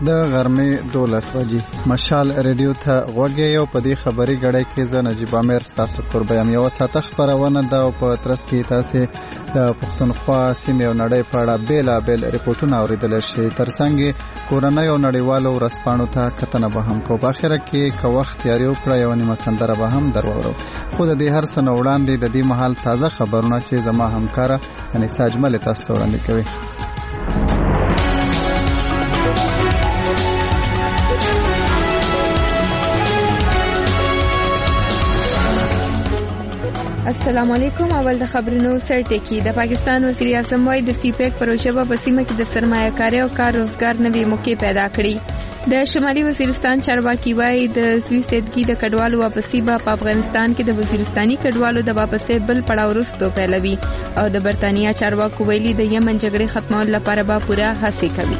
د غرمې 12 بجې مشال ریډیو ته غوږی یو په دې خبري غړې کې زه نجیب امیر ستاسو قربایم یو ساته خبرونه دا په ترڅ کې تاسو د پښتونخوا سیمې او نړۍ په اړه بیلابل ریپورتونه اوریدل شي ترڅنګ کورنۍ او نړیوالو ورسپانو ته کتنه به هم کو په اخر کې که وخت یاري وکړه یو نیمه سندره به هم درورو خو د دې هر څه نه وړاندې د دې محل تازه خبرونه چې زما همکار یعنی ساجمل تاسو وړاندې کوي. السلام علیکم. اول د خبرونو سرټکی. د پاکستان وزیر اعظم وايي د سی پیک پروژه په سیمه کې د سرمایه‌کاري او کار روزګار نوې موقع پیدا کړي. د شمالي وزیرستان چارواکي وايي د سوي سیدګي د کډوالو واپسی په افغانستان کې د وزیرستاني کډوالو د واپسی بل پړاو وروسته پیلوي او د برتانیا چارواکو ویلي د یمن جګړې ختمولو لپاره به پوره هڅې کوي.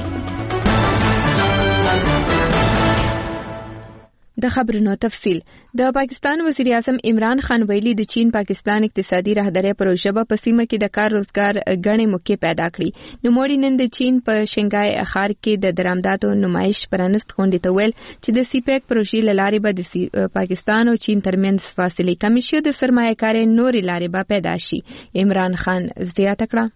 د خبرونو تفصیل. د پاکستان وزیر اعظم عمران خان ویلي د چین پاکستان اقتصادي راهداري پروژه په سیمه کې د کار روزګار غني موقع پیدا کړي. نو موړي نن د چین په شنګای ښار کې د درآمداتو نمایش پرانست غونډې ته ویل چې د سی پیک پروژې لارې به د پاکستان او چین ترمنځ فاصله کم شي د سرمایه‌کاري نورې لارې به پیدا شي. عمران خان زیاته کړه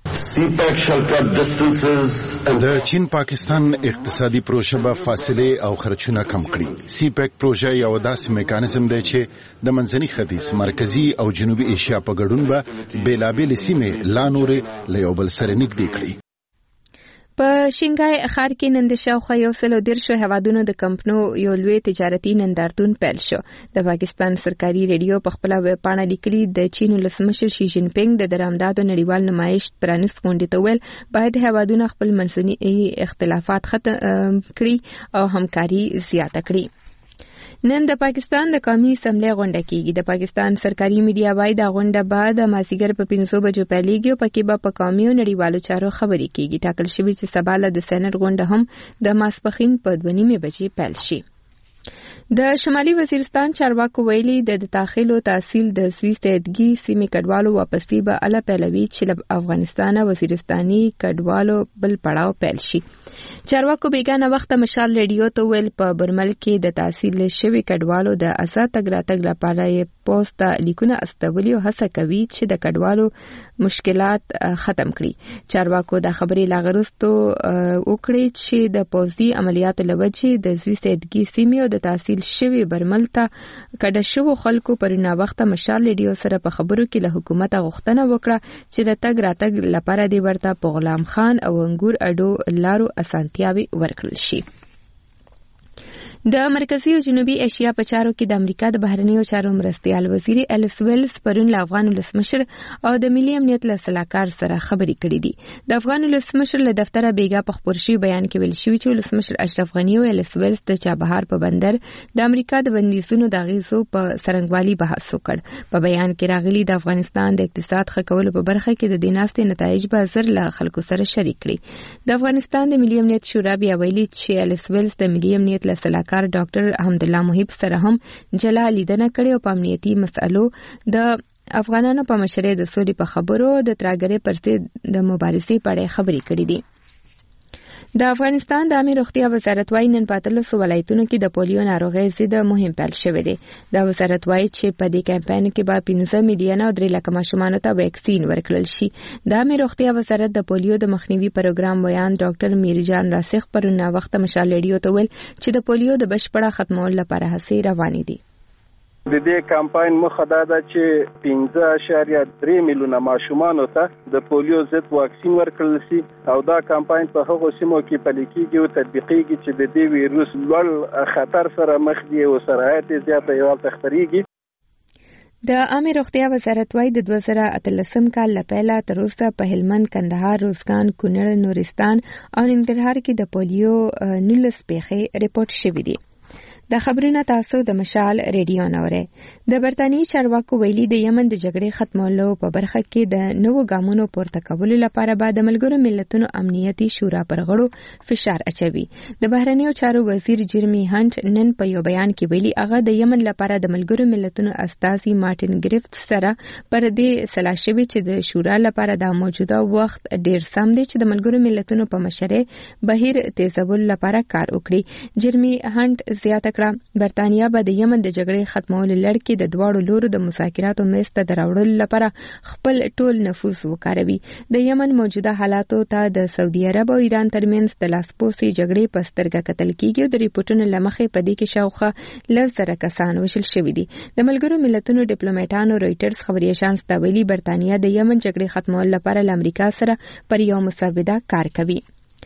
د چین پاکستان اقتصادي پروژه به فاصله او خرچونه کم کړي. سی پیک پروژه یو داسې میکانیزم دی چې د منځني ختیځ مرکزی او جنوبي ایشیا په ګډون به بیلابل سیمې لا نورې له یو بل سره نږدې کړي. په شنګای ښار کې نن د شاوخوا 130 هیوادونو د کمپنو یو لوی تجارتي نندارتون پیل شو. د پاکستان سرکاري ریډیو په خپل ویب پاڼه لیکلي د چین ولسمشر شي جین پینګ د درآمداتو نړیوال نمایش پرانست غونډې ته ویل باید هیوادونه خپل منځني اختلافات ختم کړي او همکاري زیاته کړي. نن د پاکستان د قومي اسمبلی غونډه کیږي. د پاکستان سرکاري میډیا وايي د غونډه بعد مازیګر په 5 بجو پیلېږي او پکې به په قومي او نړیوالو چارو خبرې کیږي. ټاکل شوی چې سبا له د سېنات غونډه هم د ماسپخین په 2:30 بجې پیل شي. د شمالي وزیرستان چارواکو ویلي د داخلو تحصیل د سوي سیدګي سیمې کډوالو واپسی به اله پیلوي چې له افغانستان وزیرستاني کډوالو بل پړاو پیل شي. چارواکو بیگانه وخت مشال ریډیو ته ویل په برمل کې د تحصیل شوی کډوالو د آزاد تګ راتګ لپاره یې پوسټ لیکونه استولي او هڅه کوي چې د کډوالو مشکلات ختم کړي. چارواکو د خبرې لاغرستو وکړي چې د پوځي عملیاتو لوجې د سوي سیدګي سیمې او د تحصیل شوی برمل ته کډه شو خلکو پرونه وخت مشال ریډیو سره په خبرو کې له حکومت غوښتنه وکړه چې د تګ راتګ لپاره دی ورته په غلام خان او انګور اډو لارو اسانتیاوي ورکړل شي. د مرکزی او جنوبي ایشیا په چارو کې د امریکا د بهرنیو چارو مرستیال وزیر الیس ویلز پرون له افغان ولسمشر او د ملي امنیت له سلاکار سره خبرې کړې دي. د افغان ولسمشر له دفتره بیګا په خبر شوی بیان کې ویل شوی چې ولسمشر اشرف غنی او الیس ویلز د چابهار په بندر د امریکا د بندیزونو د غیزو په سرنګوالي بحث وکړ. په بیان کې راغلي د افغانستان د اقتصاد ښه کولو په برخه کې د دیناستې نتایج به زر له خلکو سره شریک کړي. د افغانستان د ملي امنیت شورا بیا ویلي چې الیس ویلز د ملي امنیت له سلاکار ډاکټر حمدالله محب سره هم جلا لیدنه کړې او په امنیتي مسألو د افغانانو په مشرۍ د سولې په خبرو د ترهګرۍ پر ضد د مبارزې په اړه خبرې کړې دي. د افغانستان د عامه روغتیا وزارت وايي نن په 13 ولایتونو کې د پولیو ناروغۍ ضد مهم پیل شوی دی. د وزارت وايي چې په دې کمپاین کې به 15 میلیونه او 3 لک ماشومانو ته ویکسین ورکړل شي. د عامه روغتیا وزارت د پولیو د مخنیوي پروګرام بیان ډاکټر میرجان راسخ پرونه وخت مشال ریډیو ته ویل چې د پولیو د بشپړه ختمولو لپاره هڅې روانې دي. د دې کمپاین مخه دا ده چې 15.3 میلیونه ماشومانو ته د پولیو ضد واکسین ورکړل شي او دا کمپاین په هغو سیمو کې پلي کېږي او تطبیقېږي چې د دې ویروس لوړ خطر سره مخ دي او سرایت زیاته یو تخریږي. د عامه روغتیا وزارت وايي د 2013 کال لپاره تر اوسه په هلمند، کندهار، روزګان، کونړ، نورستان او ننګرهار کې د پولیو 19 پیښې ریپورت شوې دي. د خبرونه تاسو د مشال ریډیو نوري. د برتانیې چارواکو ویلي د یمن د جګړې ختمولو په برخه کې د نوو ګامونو پورته کولو لپاره به د ملګرو ملتونو امنیتي شورا پر غړو فشار اچوي. د بهرنیو چارو وزیر جیرمی هانټ نن په یو بیان کې ویلي هغه د یمن لپاره د ملګرو ملتونو استازي مارټین ګریفت سره پر دې سلا شوی چې د شورا لپاره د موجوده وخت ډیر سم دی چې د ملګرو ملتونو په مشرۍ بهیر تیزولو لپاره کار وکړي. جیرمی هانټ زیاته کړه برتانیا به د یمن د جګړې ختمولو لړ کې د دواړو لورو د مذاکراتو میز ته دراوړلو لپاره خپل ټول نفوذ وکاروي. د یمن موجوده حالاتو ته د سعودي عرب او ایران ترمنځ د لاسپوڅي جګړې په سترګه کتل کیږي او د ریپورتونو لمخې په دې کې شاوخوا 10,000 کسان وژل شوي دي. د ملګرو ملتونو ډیپلوماټانو رويټرز خبري اژانس ته ویلي برتانیا د یمن جګړې ختمولو لپاره له امریکا سره پر یو مسوده کار کوي.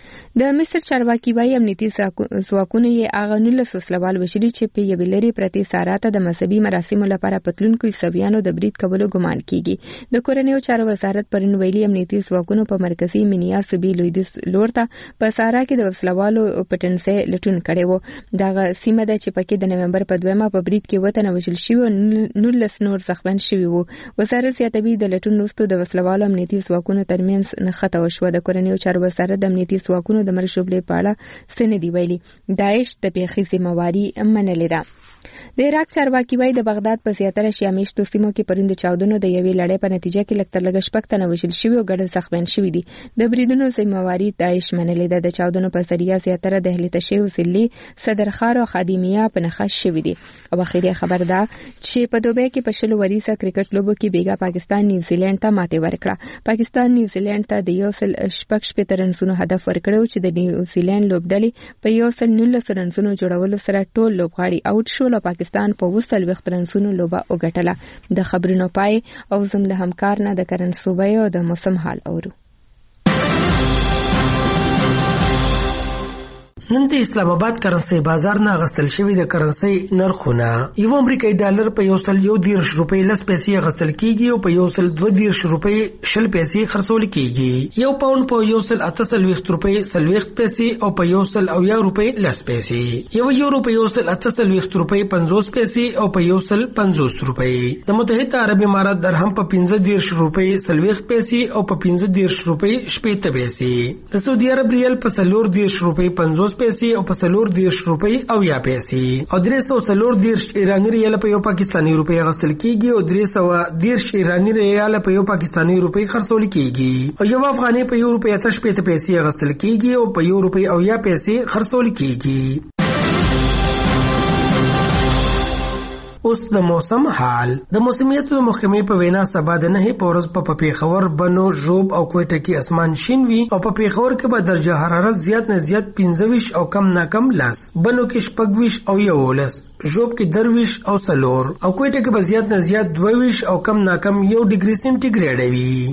د مصر چارواکي وايي امنیتي ځواکونه یې هغه 19 وسلوال وشري چې په یوې لرې پرتې سارا ته د مذهبي مراسمو لپاره پتلونکو عیسویانو د برید کولو ګمان کیږي. د کورنیو چارو وزارت پرون ویلي امنیتي ځواکونو په مرکزي منیا سبي لویدیس لور ته په سارا کې د وسلوالو پټنسه لټون کړي وو. دغه سیمه ده چې پکې د نومبر په 2 په برید کې وطن وژل شوی او 19 نور زخمین شوی وو. وزارت زیاتوي د لټون وروسته د وسلوالو امنیتي ځواکونو ترمنځ نښته وشوه. د کورنیو چارو وزارت د امنیتي ځواکونو د مرشوبلې په اړه سندې ویلي. داعش د پیښې ذمہواری منلې ده. د عراق چارواکي وايي د بغداد په زیاتره شیعه میشتو سیمو کې پرون د چاودنو د یوې لړۍ په نتیجه کې لږ تر لږه 6 تنه وژل شوي او ګډ زخمیان شوي دي. د بریدونو ذمہواری داعش منلې ده. د چاودنو په ذریعہ زیاتره د اهل تشیع ضلع صدرخار او خادمیه په نښه شوي دي. او اخیری خبر ده چې په دوبۍ کې په شلو وریسه کرکټ لوبو کې بیګا پاکستان نیوزیلند ته ماتې ورکړه. پاکستان نیوزیلند ته د 1.6 رنزونو هدف ورکړو چې د نیوزیلند لوبډلې په 1.19 رنزونو جوړولو سره ټول لوبغاړي آوټ شول او پاکستان په 20 رنزونو لوبه وګټله. د خبرونو پای او زم د همکار نه د کرن صوبې او د موسم حال اورو. نن د اسلام آباد کرنسي بازار نه غستل شوی د کرنسي نرخونه یو امریکایي ډالر په 1.10 روپۍ لس پیسې غستل کیږي او په 1.20 روپۍ شل پیسې خرڅول کیږي. یو پاوند په 1.38 روپۍ 40 پیسې او په 1.90 روپۍ لس پیسې. یو یورو په 1.38 روپۍ 50 پیسې او په 1.50 روپۍ. د متحده عرب امارات درهم په 15 روپۍ 40 پیسې او په 15 روپۍ 70 پیسې. د سعودي عرب ریال په 40 روپۍ 50 پیسې او په 40 روپۍ او یا پیسې. او 340 ایرانی ریال په یو پاکستانی روپۍ غستل کیږي او 310 ایرانی ریال په یو پاکستانی روپۍ خرڅول کیږي. او یو افغاني په یو روپۍ 80 پیسې غستل کیږي او په یو روپۍ او یا پیسې خرڅول کیږي. اوس د موسم حال. د موسمیت د محکمې په وینا سبا د 9 پورز په پیښور بنو ژوب او کوټه کې اسمان شین وي او په پیښور کې به درجه حرارت زیات نه زیات 15 او کم نه کم 10. بنو کې 14 او 11. ژوب کې 10 او 4 او کوټه کې به زیات نه زیات 22 او کم نه کم 1 ډیګري سنټیګریډ وي.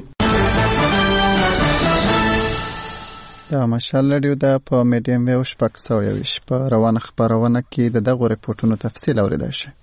د مشال رادیو د په میډیم ویو شپږ سوه یویشت په روانه خبرونه کې د دغو ریپورتونو تفصیل اوریدای شئ.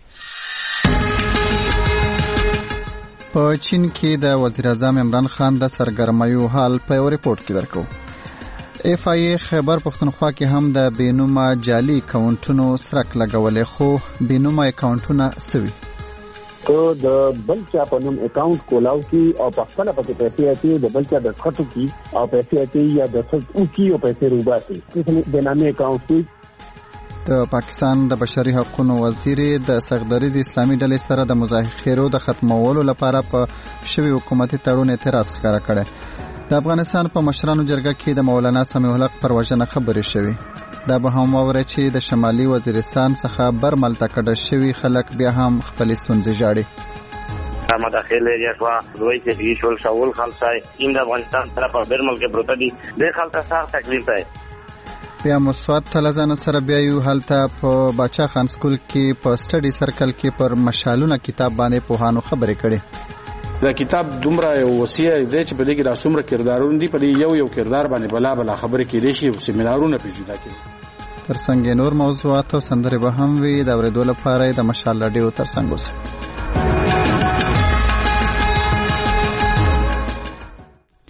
په چین کې د وزیر اعظم عمران خان د سرګرمیو حال په یو ریپورت کې درکو. اف ای خیبر پښتونخوا کې هم د بینومه جعلي اکاونټونو سرک لګولې خو بینومه اکاونټونه سوي. که د بل چا په نوم اکاونټ کولاو کی او په خپل پکې پیسې اچي د بل چا د خطو کی او پیسې اچي یا د څه او کی او پیسې روباسي چې د نامې اکاونټ. د پاکستان د بشري حقوقو وزیر د سغدریز اسلامي ډلې سره د مذاکرو د ختمولو لپاره په شوی حکومتي تړون اعتراض ښکاره کړی. د افغانستان په مشرانو جرګه کې د مولانا سمیع الحق پر وژنه خبرې شوې. دا به هم واورئ چې د شمالي وزیرستان څخه برمل ته کډه شوي خلک بیا هم خپلې ستونزې ژاړي. مداخل ایریاشوا دوی چې ایشول شاول خلصای این د افغانستان سره په برمل کې پروت دي د خلک سره تکلیف دی. بیا مسعود تلزان سره بیا یو حالته په باچا خان سکول کې په سټډي سرکل کې پر مشالونه کتاب باندې پوهانو خبرې کړي. دا کتاب دومره یو وصیه دی چې په دې کې د څومره کردارونه دي په دې یو کردار باندې بلا خبرې کېدې شي او سیمینارونه په جوړه کړي. ترڅنګ نور موضوعات او سندرې به هم وي. د اورېدو لپاره د مشال رادیو ترڅنګ اوسئ.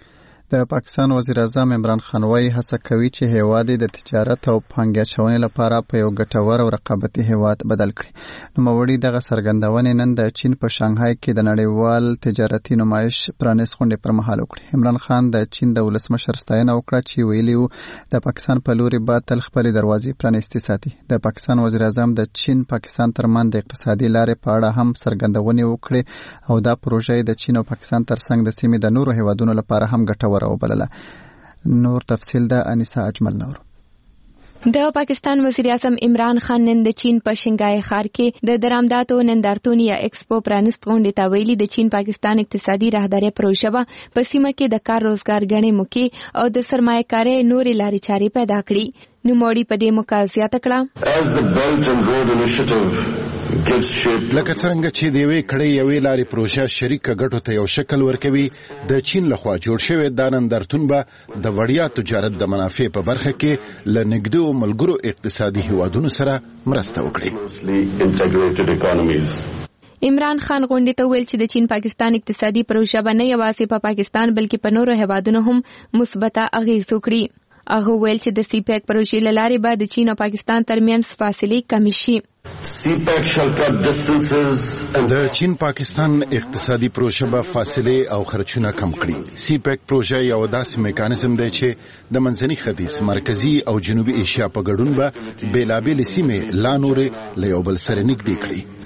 د پاکستان وزیر اعظم عمران خان وايي هڅه کوي چې هیواد د تجارت او پانګه اچونې لپاره په یو ګټور او رقابتي هیواد بدل کړي. نوموړي دغه څرګندونې نن د چین په شانګهای کې د نړیوال تجارتي نمایش پرانیست غونډې پر مهال وکړي. عمران خان د چین د ولسمشر ستاینه وکړه چې ویلي وو د پاکستان په لوري به تل خپلې دروازې پرانیستې ساتي. د پاکستان وزیر اعظم د چین پاکستان ترمنځ د اقتصادي لارې په اړه هم څرګندونې وکړي او دا پروژه د چین او پاکستان ترڅنګ د سیمې د نورو هیوادونو لپاره هم ګټوره وبلله. نور تفصیل د انیسا اجمل نور. د پاکستان وزیر اعظم عمران خان نن د چین په شنګای ښار کې د درآمداتو نندارتون یا ایکسپو پرانیست غونډې ته ویلي د چین پاکستان اقتصادي راهداري پروژه په سیمه کې د کار روزګار غنې موقع او د سرمایه‌کارۍ نورې لارې چارې پیدا کړي. نوموړي په دې موقع زیاته کړه لکه څنګه چې د یوې کړۍ یوې لارې پروژه شریکه ګټو ته یو شکل ورکوي، د چین لخوا جوړ شوی دا نندارتون به د وړیا تجارت د منافع په برخه کې له نږدې ملګرو اقتصادي هیوادونو سره مرسته وکړي. عمران خان غونډې ته ویل چې د چین پاکستان اقتصادي پروژه به نه یوازې په پاکستان بلکې په نورو هیوادونو هم مثبته اغیز وکړي. هغه ویل چې د سی پیک پروژې له لارې به د چین او پاکستان ترمنځ فاصلې کمې شي. د چین پاکستان اقتصادي پروژه به فاصله او خرچونه کم کړي. سی پیک پروژه یو داسې میکانیزم دی چې د منځني ختیځ، مرکزی او جنوبي ایشیا په ګډون به بیلابېل سیمې لا نورې له یو بل سره نږدې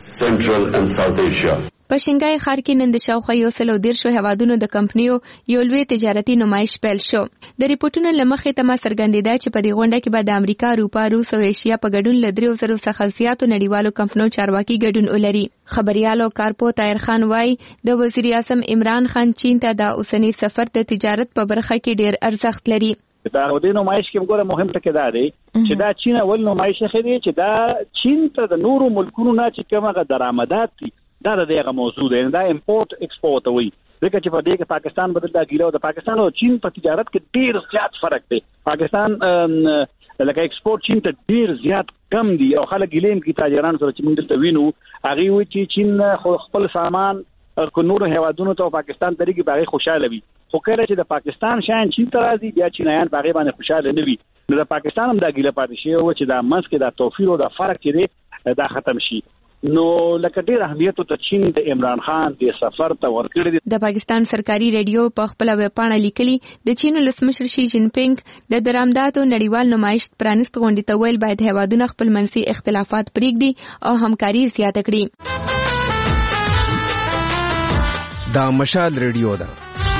کړي. په شنګای ښار کې نن د شاوخوا 130 هیوادونو د کمپنیو یو لوی تجارتي نمایش پیل شو. د ریپورتونو له مخې ته څرګندېده چې په دې غونډه کې به د امریکا، اروپا، روس او ایشیا په ګډون له 300 څخه زیاتو نړیوالو کمپنیو چارواکي ګډون ولري. خبريال او کارپو طاهر خان وايي د وزیر اعظم عمران خان چین ته د اوسنی سفر د تجارت په برخه کې ډېر ارزښت لري. دا د نمایش کې موږ مهم ټکی دا دی چې دا چین اول نمایش خېدي چې دا چین ته د نورو ملکونو نه چې کومه درآمدات دي دا دغه موضوع دی. دا امپورت ایکسپورت وي ځکه چې په دې کې پاکستان بدل دا ګیلو د پاکستان او چین په تجارت کې ډیر زیات فرق دی. پاکستان لکه ایکسپورت چین ته ډیر زیات کم دی او خلک ګیلین کې تاجران سره چې موږ دلته وینو هغه وی چې چین خپل سامان کو نور هیوادونو ته پاکستان طریقې باغې خوشاله وي، خو کله چې د پاکستان شان چین ته راځي بیا چینایان باغې باندې خوشاله نه وي. نو د پاکستان هم دا ګیله پاتې شي او چې دا منځ کې دا توفیر او دا فرق کې دا ختم شي. نو لکه ډیر اهمیت ته چین د عمران خان د سفر ته ورکړی دی. د پاکستان سرکاري ریډیو په خپل ویبپاڼه لیکلي د چین ولسمشر شي جین پینګ د درآمداتو نړیوال نمایش پرانیست غونډې ته ویل باید هیوادونه خپل منځي اختلافات پرېږدي او همکاري زیاته کړي. دا مشال ریډیو ده.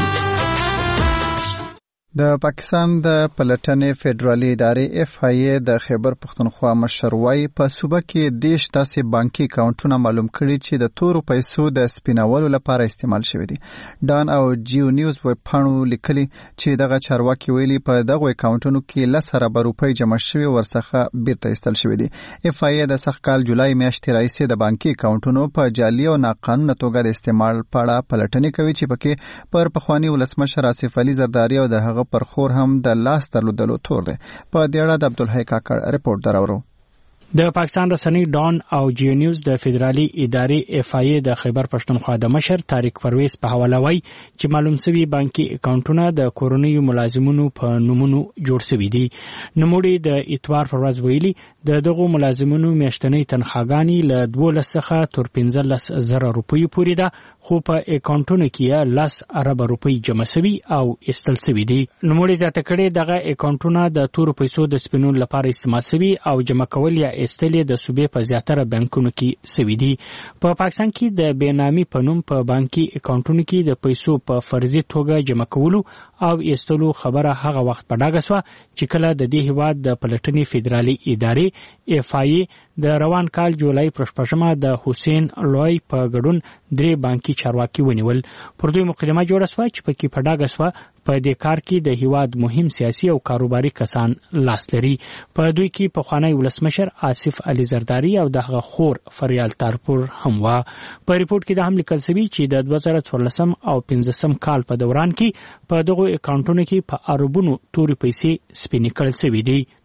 د پاکستان د پلټنې فدرالي ادارې اف آی ای د خیبر پښتونخوا مشر وايي په صوبه کې دیش داسې بانکي اکاونټونه معلوم کړي چې د تورو پیسو د سپینولو لپاره استعمال شوي دي. ډان او جیو نیوز ویبپاڼو لیکلي چې دغه چارواکي ویلي په دغه اکاونټونو کې 10 اربه روپۍ جمع شوي ورڅخه بیرته ایستل شوي دي. اف آی ای د سخت کال جولای میاشتې راهیسې د بانکي اکاونټونو په جعلي او ناقانونه توګه د استعمال په اړه پلټنې کوي چې پکې پر پخوانی ولسمشر آصف علي زرداري او د هغه پر خور هم د لاس درلودلو تور دی. په دې اړه د عبدالحی کاکړ رپورټ دراوړو. د پاکستان رسنۍ ډان او جیو نیوز د فدرالي ادارې اف آی ای د خیبر پښتونخوا د مشر طارق پرویز په حواله وایي چې معلوم شوی بانکي اکاونټونه د کورونیو ملازمونو په نومونو جوړ شوي دي. نوموړي د اتوار پر ورځ ویلي د دغو ملازمونو میاشتنۍ تنخواګانې له 12 څخه تر 15,000 روپیو پورې ده، خو په اکاونټونو کې 10 اربه روپۍ جمع شوي او ایستل شوي دي. نوموړي زیاته کړې دغه اکاونټونه د تورو پیسو د سپینولو لپاره استعمال شوي او جمع کول یا ایستلې د صوبې په زیاتره بانکونو کې شوي دي. په پاکستان کې د بېنامي په نوم په بانکي اکاونټونو کې د پیسو په فرضي توګه جمع کولو او ایستلو خبره هغه وخت په ډاګه شوه چې کله د دې هیواد د پلټنې فدرالي ادارې اف آی ای د روان کال جولای پر 8 د حسین لوی په ګډون 3 بانکي چارواکي ونیول. پر دوی مقدمه جوړه شوه چې پکې په ډاګه شوه په دې کار کې د هیواد مهم سیاسي او کاروباري کسان لاس لري. په دوی کې پخوانی ولسمشر آصف علي زرداري او دغه خور فریال تارپور هم و. په ریپورت کې د هم لیکل شوی چې د 2014 او 15 کال په دوران کې په دغه اکاونټونو کې په اربونو توري پیسې سپینې کړل شوې دي.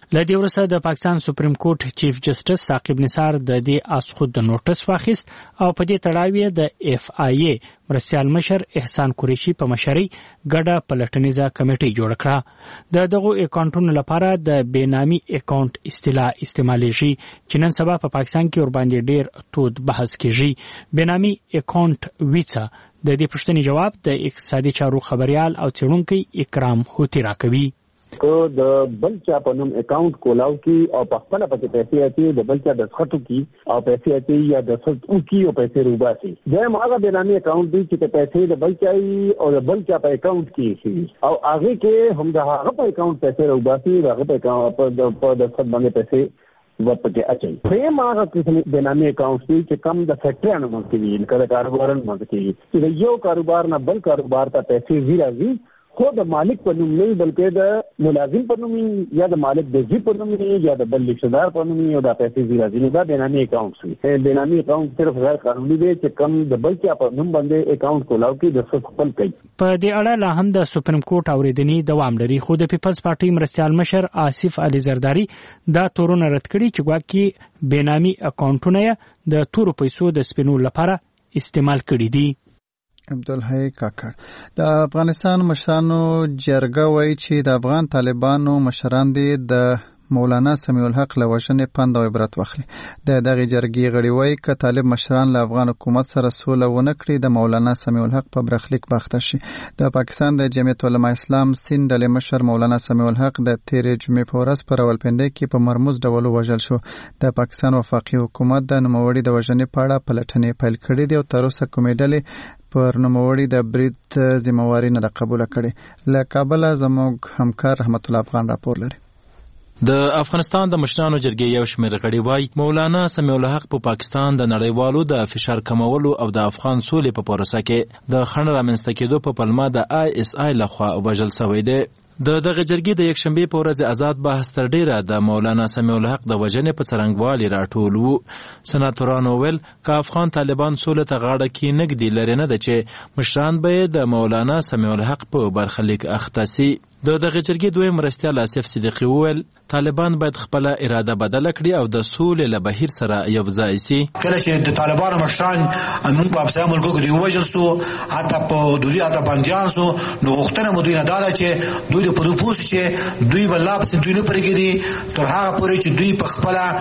لدې ورسره د پاکستان سپریم کورټ چیف جسټس ثاقب نثار د دې اسخود د نوټس واخیست او په دې تړاو یې د اف آی ای مرستیال مشر احسان قریشي په مشرۍ ګډه پلټنیزه کمیټه جوړ کړه. دغه اکاونټونو لپاره د بېنامي اکاونټ اصطلاح استعمالېږي چې نن سبا په پاکستان کې ورباندې ډېر تود بحث کېږي. بېنامي اکاونټ ویڅه د دې پوښتنې جواب د اقتصادي چارو خبريال او څېړونکی اکرام هوتی راکوي. کو د بل چا په نوم اکاونټ کولاو کی او په خپل پکې پیسې اچي د بل چا د خټو کی او پیسې اچي یا د خټو کی او پیسې روباسي دا هغه بېنامي اکاونټ دی چې پیسې د بل چا او د بل چا په اکاونټ کې شي او هغه کې هم د هغه په اکاونټ پیسې روباسي هغه په خټ باندې پیسې ورپکې اچي. پرې هغه قسم بېنامي اکاونټ دی چې کم د فیکټریانو باندې وي کله کاروبارن باندې چې یو کاروبار نه بل کاروبار ته پیسې زیراوي خو د مالک په نوم نه بلکې د ملازم په نوم یا د مالک د جی په نوم یا د بل لیکدار په نوم یا د پیسې زیراوي دا بېنامي اکاونټ دی. بېنامي اکاونټ صرف غیر قانوني دی چې کم د بل چا په نوم باندې اکاونټ کولاو کې د څه خپل کوي. په دې اړه لا هم د سپریم کورټ اوریدنې دوام لري خو د پیپلز پارټي مرستیال مشر آصف علي زرداری دا تورونه رد کړي چې ګواکې بېنامي اکاونټونه د تورو پیسو د سپینو لپاره استعمال کړي دي. عبدالحی کاکړ د افغانستان مشرانو جرګه وایي چې د افغان طالبانو مشران دي د مولانا سمیع الحق له وژنې پند او عبرت واخلي. دغه جرګې غړي وایي که طالب مشران له افغان حکومت سره سوله ونه کړي د مولانا سمیع الحق په برخلیک باخته شي. د پاکستان د جمعیت علماء اسلام سین ډلې مشر مولانا سمیع الحق د تیرې جمعې په ورځ په راولپنډۍ کې په مرموز ډول وژل شو. د پاکستان وفاقي حکومت د نوموړي د وژنې په اړه پلټنې پیل کړې دي او تر اوسه کومې ډلې پر نوموړي د برید ذمہواری نه قبول کړي. له کابل زموږ همکار رحمت الله افغان راپور لري. د افغانستان د مشرانو جرګې یو شمېر غړي وایي مولانا سمیع الحق په پاکستان د نړیوالو د فشار کمولو او د افغان سولې په پروسه کې د خنډ رامنځته کېدو په پلمه د ISI لخوا وژل شوی دی. دغه جرګې د یکشنبې په ورځ آزاد بحث تر ډیره د مولانا سمیع الحق د وژنې په څرنګوالي راټول وو. سناتورانو ویل که افغان طالبان سولې ته غاړه کېنږدي لري نه ده چې مشران به د مولانا سمیع الحق په برخلیک اخته سي. دغه جرګې دویم مرستیال آصف صدیقي وویل طالبان باید خپل اراده بدله کړي او د سولې له بهیر سره یو ځای سي. کله چې د طالبانو مشران موږ په افغان ملکو کې وژل سو حتی په دوی حتی بنديان سو نو وختونه مو دوی نه دا چې دوی په پروپوز چې دوی بل لاپس دوی نه پرېږدي تر هغه پورې چې دوی په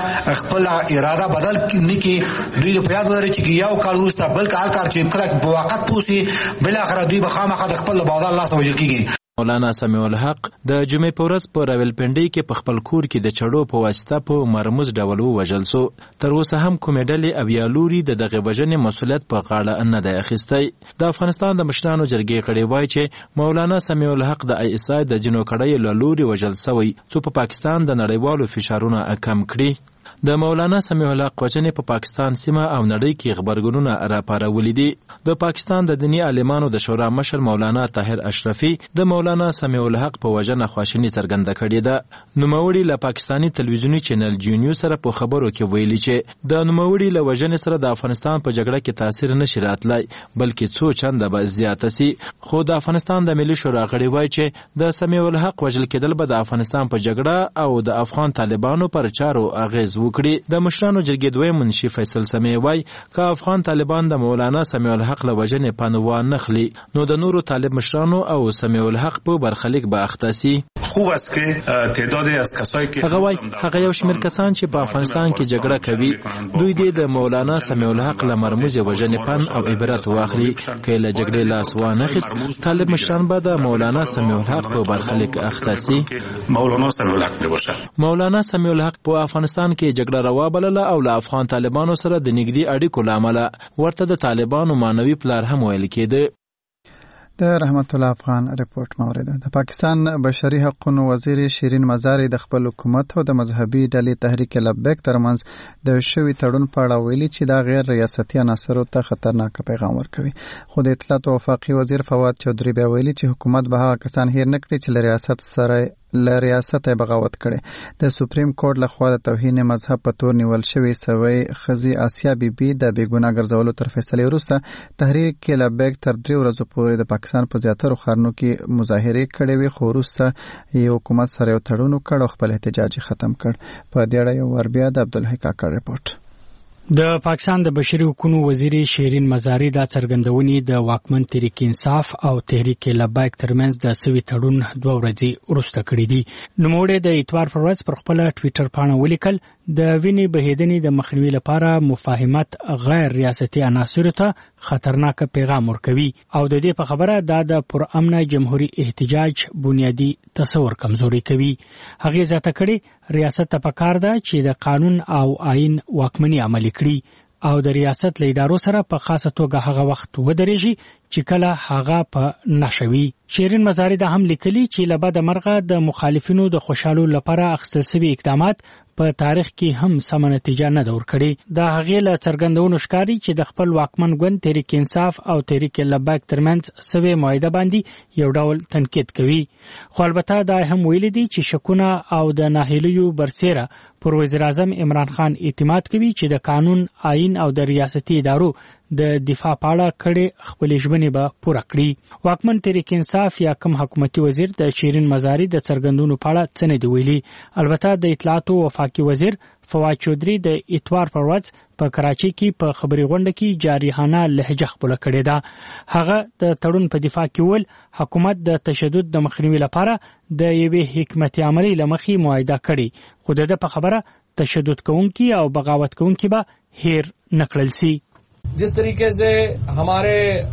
خپل اراده بدل نکړي. دوی په یاد لري چې یو کال وروسته بل کال چې کله په وخت پوسی بل اخر دوی به خامخا د خپل بادار لاس وژل کیږي. مولانا سمیع الحق د جمعې په ورځ په راولپنډۍ کې په خپل کور کې د چړو په واسطه په مرموز ډول وژل شو. تر اوسه هم کومې ډلې او یا لوري د دغه وژنې مسؤلیت په غاړه نه دی اخیستی. د افغانستان د مشرانو جرګې غړي وایي چې مولانا سمیع الحق د ISI د جنو کړۍ له لوري وژل شوی څو په پاکستان د نړیوالو فشارونه کم کړي. د مولانا سمیع الحق وژنې په پاکستان سیمه او نړۍ کې خبرګونونه راپارولي دي. د پاکستان د دینی عالمانو د شورا مشر مولانا طاهر اشرفي د مولانا سمیع الحق په وژنه خواشیني څرګنده کړې ده. نوموړي له پاکستاني تلویزیونی چینل جیونیو سره په خبرو کې ویلي چې د نوموړي له وژنې سره د افغانستان په جګړه کې تاثیر نشي راتلی بلکې څو چنده به زیاته سي. خو د افغانستان د ملي شورا غړي وایي چې د سمیع الحق وژل کېدل به د افغانستان په جګړه او د افغان طالبانو پر چارو اغیز وکړي. د مشرانو جرګې دویم منشي فیصل سمیع وایي که افغان طالبان د مولانا سمیع الحق له وژنې پند وانخلي نو د نورو طالب مشرانو او سمیع الحق په برخلیک به اخته سي. خوب است که تعدادی از کسایی که هغه وایي هغه یو شمېر کسان چې په افغانستان کې جګړه کوي دوی د مولانا سمیع الحق له مرموزې وژنې پند او عبرت واخلي. که له جګړې لاس وانخیست طالب مشران به د مولانا سمیع الحق په برخلیک اخته سي. مولانا سمیع الحق په افغانستان کې جګړه روا بلله او له افغان طالبانو سره د نږدې اړیکو له امله ورته د طالبانو معنوي پلار هم ویل کېده. د رحمت الله افغان رپورت موریده. د پاکستان بشري حقوقو وزیر شیرین مزاری د خپل حکومت او د مذهبي ډلې تحریک لبیک ترمنځ د شوی تړون په اړه ویلي چې دا غیر ریاستي عناصرو ته خطرناک پیغام ورکوي. خو د اطلاعات او وفاقي وزیر فواد چودھری بیا ویلي چې حکومت به هغه کسان هیر نه کړي چې له ریاست سره له ریاست بغاوت کړي. د سپریم کورټ لخوا د توهین مذهب په تور نیول شوی سوی خزي آسیا بیبي د بیګناه ګرځولو تر فیصلې وروسته تحریک لبیک تر 3 ورځې پورې د پاکستان په زیاترو ښارونو کې مظاهرې کړې وي، خو وروسته یو حکومت سره یو تړون وکړ او خپل احتجاج ختم کړ. په دې اړه یو ور بیا د عبدالحی کاکړ رپورټ. د پاکستان د بشري حقوقو وزیر شیرین مزاری دا څرګندونې د واکمن تحریک انصاف او تحریک لبیک ترمنځ د سوي تړون 2 ورځې وروسته کړې دي. نوموړي د اتوار پر ورځ پر خپل ټوئیټر باندې ولیکل د وینې بهیدنې د مخنیوي لپاره مفاهمت غیر ریاستي عناصرو ته خطرناک پیغام ورکوي او د دې په خبره دا د پرامن جمهوریت احتجاج بنیادی تصور کمزوري کوي. هغه زیاته کړي ریاست ته پکار ده چې د قانون او آئین واکمني عملي کړي او د ریاست له ادارو سره په خاصه توګه هغه وخت ودرېږي چې کله هغه په نشوي. شیرین مزاری دا هم لیکلي چې لبد مرغه د مخالفینو د خوشحالو لپاره اخیستل شوي اقدامات په تاریخ کې هم سم نتیجه نه ورکړي. دا هغه له څرګندونو ښکاري چې د خپل واکمن ګوند تحریک انصاف او تحریک لبیک ترمنځ سوي معاهده باندې یو ډول تنقید کوي. خو البته دا هم ویلي دي چې شکونه او د ناهیلیو برسېره پر وزیر اعظم عمران خان اعتماد کوي چې د قانون آئین او د ریاستي ادارو د دفاع پاړه کړي خپل ژمنې به پوره کړي. واکمن تحریک انصاف یا کوم حکومتي وزیر د شیرین مزاری د څرګندونو پاړه څه نه دی ویلي. البته د اطلاعات او وفاقي وزیر فواد چودري د اتوار پر ورځ په کراچي کې په خبري غونډه کې جارحانه لهجه خپل کړې ده. هغه د تړون په دفاع کې ول حکومت د تشدد د مخنیوي لپاره د یوې حکمت عملی لمخې معاهده کړي، خو د په خبره تشدد کوونکي او بغاوت کوونکي به هیر نکړل سي. जिस तरीके से हमारे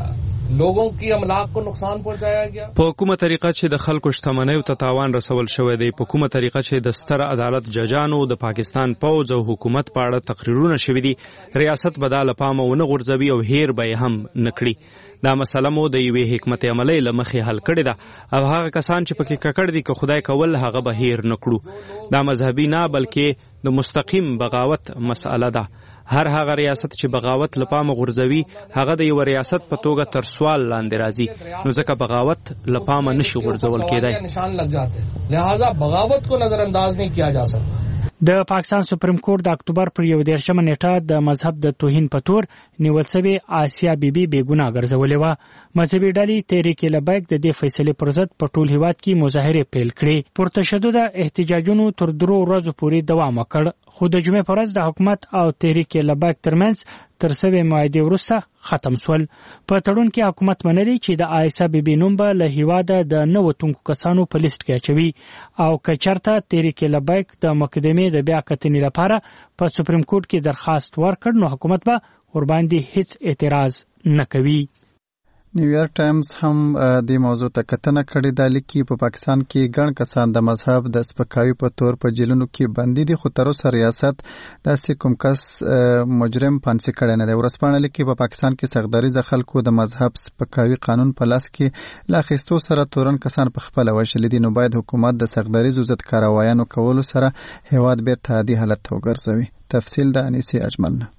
लोगों की املاک को نقصان پہنچایا گیا، په کومه طریقه چې د خلکو شتمنۍ ته تاوان رسول شوی دی، په کومه طریقه چې د ستر عدالت ججانو د پاکستان پوځ او حکومت په اړه تقریرونه شوي دي، ریاست بداله پامه ونه غورځوي او هیر به هم نکړي. دا مسله مو د یوې حکمت عملی لمخې حل کړې ده او هغه کسان چې پکې ککړ دي که خدای کول هغه به هیر نکړو. دا مذهبي نه بلکې د مستقیم بغاوت مسأله ده. هر هغه ریاست چې بغاوت لپاره غورځوي هغه د یو ریاست په توګه تر سوال لاندې راځي، نو ځکه بغاوت لپاره نشي غورځول کېدای. نشان لگ جاتے ہیں، لہذا بغاوت کو نظر انداز نہیں کیا جا سکتا. د پاکستان سپریم کورټ د اکتوبر پر 11 نیټه د مذهب د توهین په تور نیول شوی آسیا بیبي بیګناه ګرځولې و. مذهبي ډلې تحریک لبیک د دې فیصلې پر ضد په ټول هیواد کې مظاهره پیل کړې. پر تشدد احتجاجونو تر 3 ورځې پورې دوام وکړ، خو د جمعې پر ورځ د حکومت او تحریک لبیک ترمنځ تر سوي معاهده وروسته ختم شول. په تړون کې حکومت منلي چې د آسیا بیبي نوم به له هیواده د 90 کسانو په لیست کې اچوي او که چېرته تحریک لبیک د مقدمې د بیا کتنې لپاره په سپریم کورټ کې درخواست ورکړ، نو حکومت به ورباندې هیڅ اعتراض نه کوي. نیویارک ټایمز هم د موضوع ته کتنه کړې ده. لیکي په پاکستان کې ګڼ کسان د مذهب د سپکاوي په تور په جیلونو کې بندي دي، خو تر اوسه ریاست داسې کوم کس مجرم پانسي کړی نه دی. ورځپاڼه لیکي په پاکستان کې سغدریزه خلکو د مذهب سپکاوي قانون په لاس کې لا اخیستو سره تورن کسان په خپله وژلي دي، نو باید حکومت د سغدریزو ضد کاروایانو کولو سره هیواد بیرته عادي حالت ته وګرځوي. تفصیل د انیسي اجمل نه.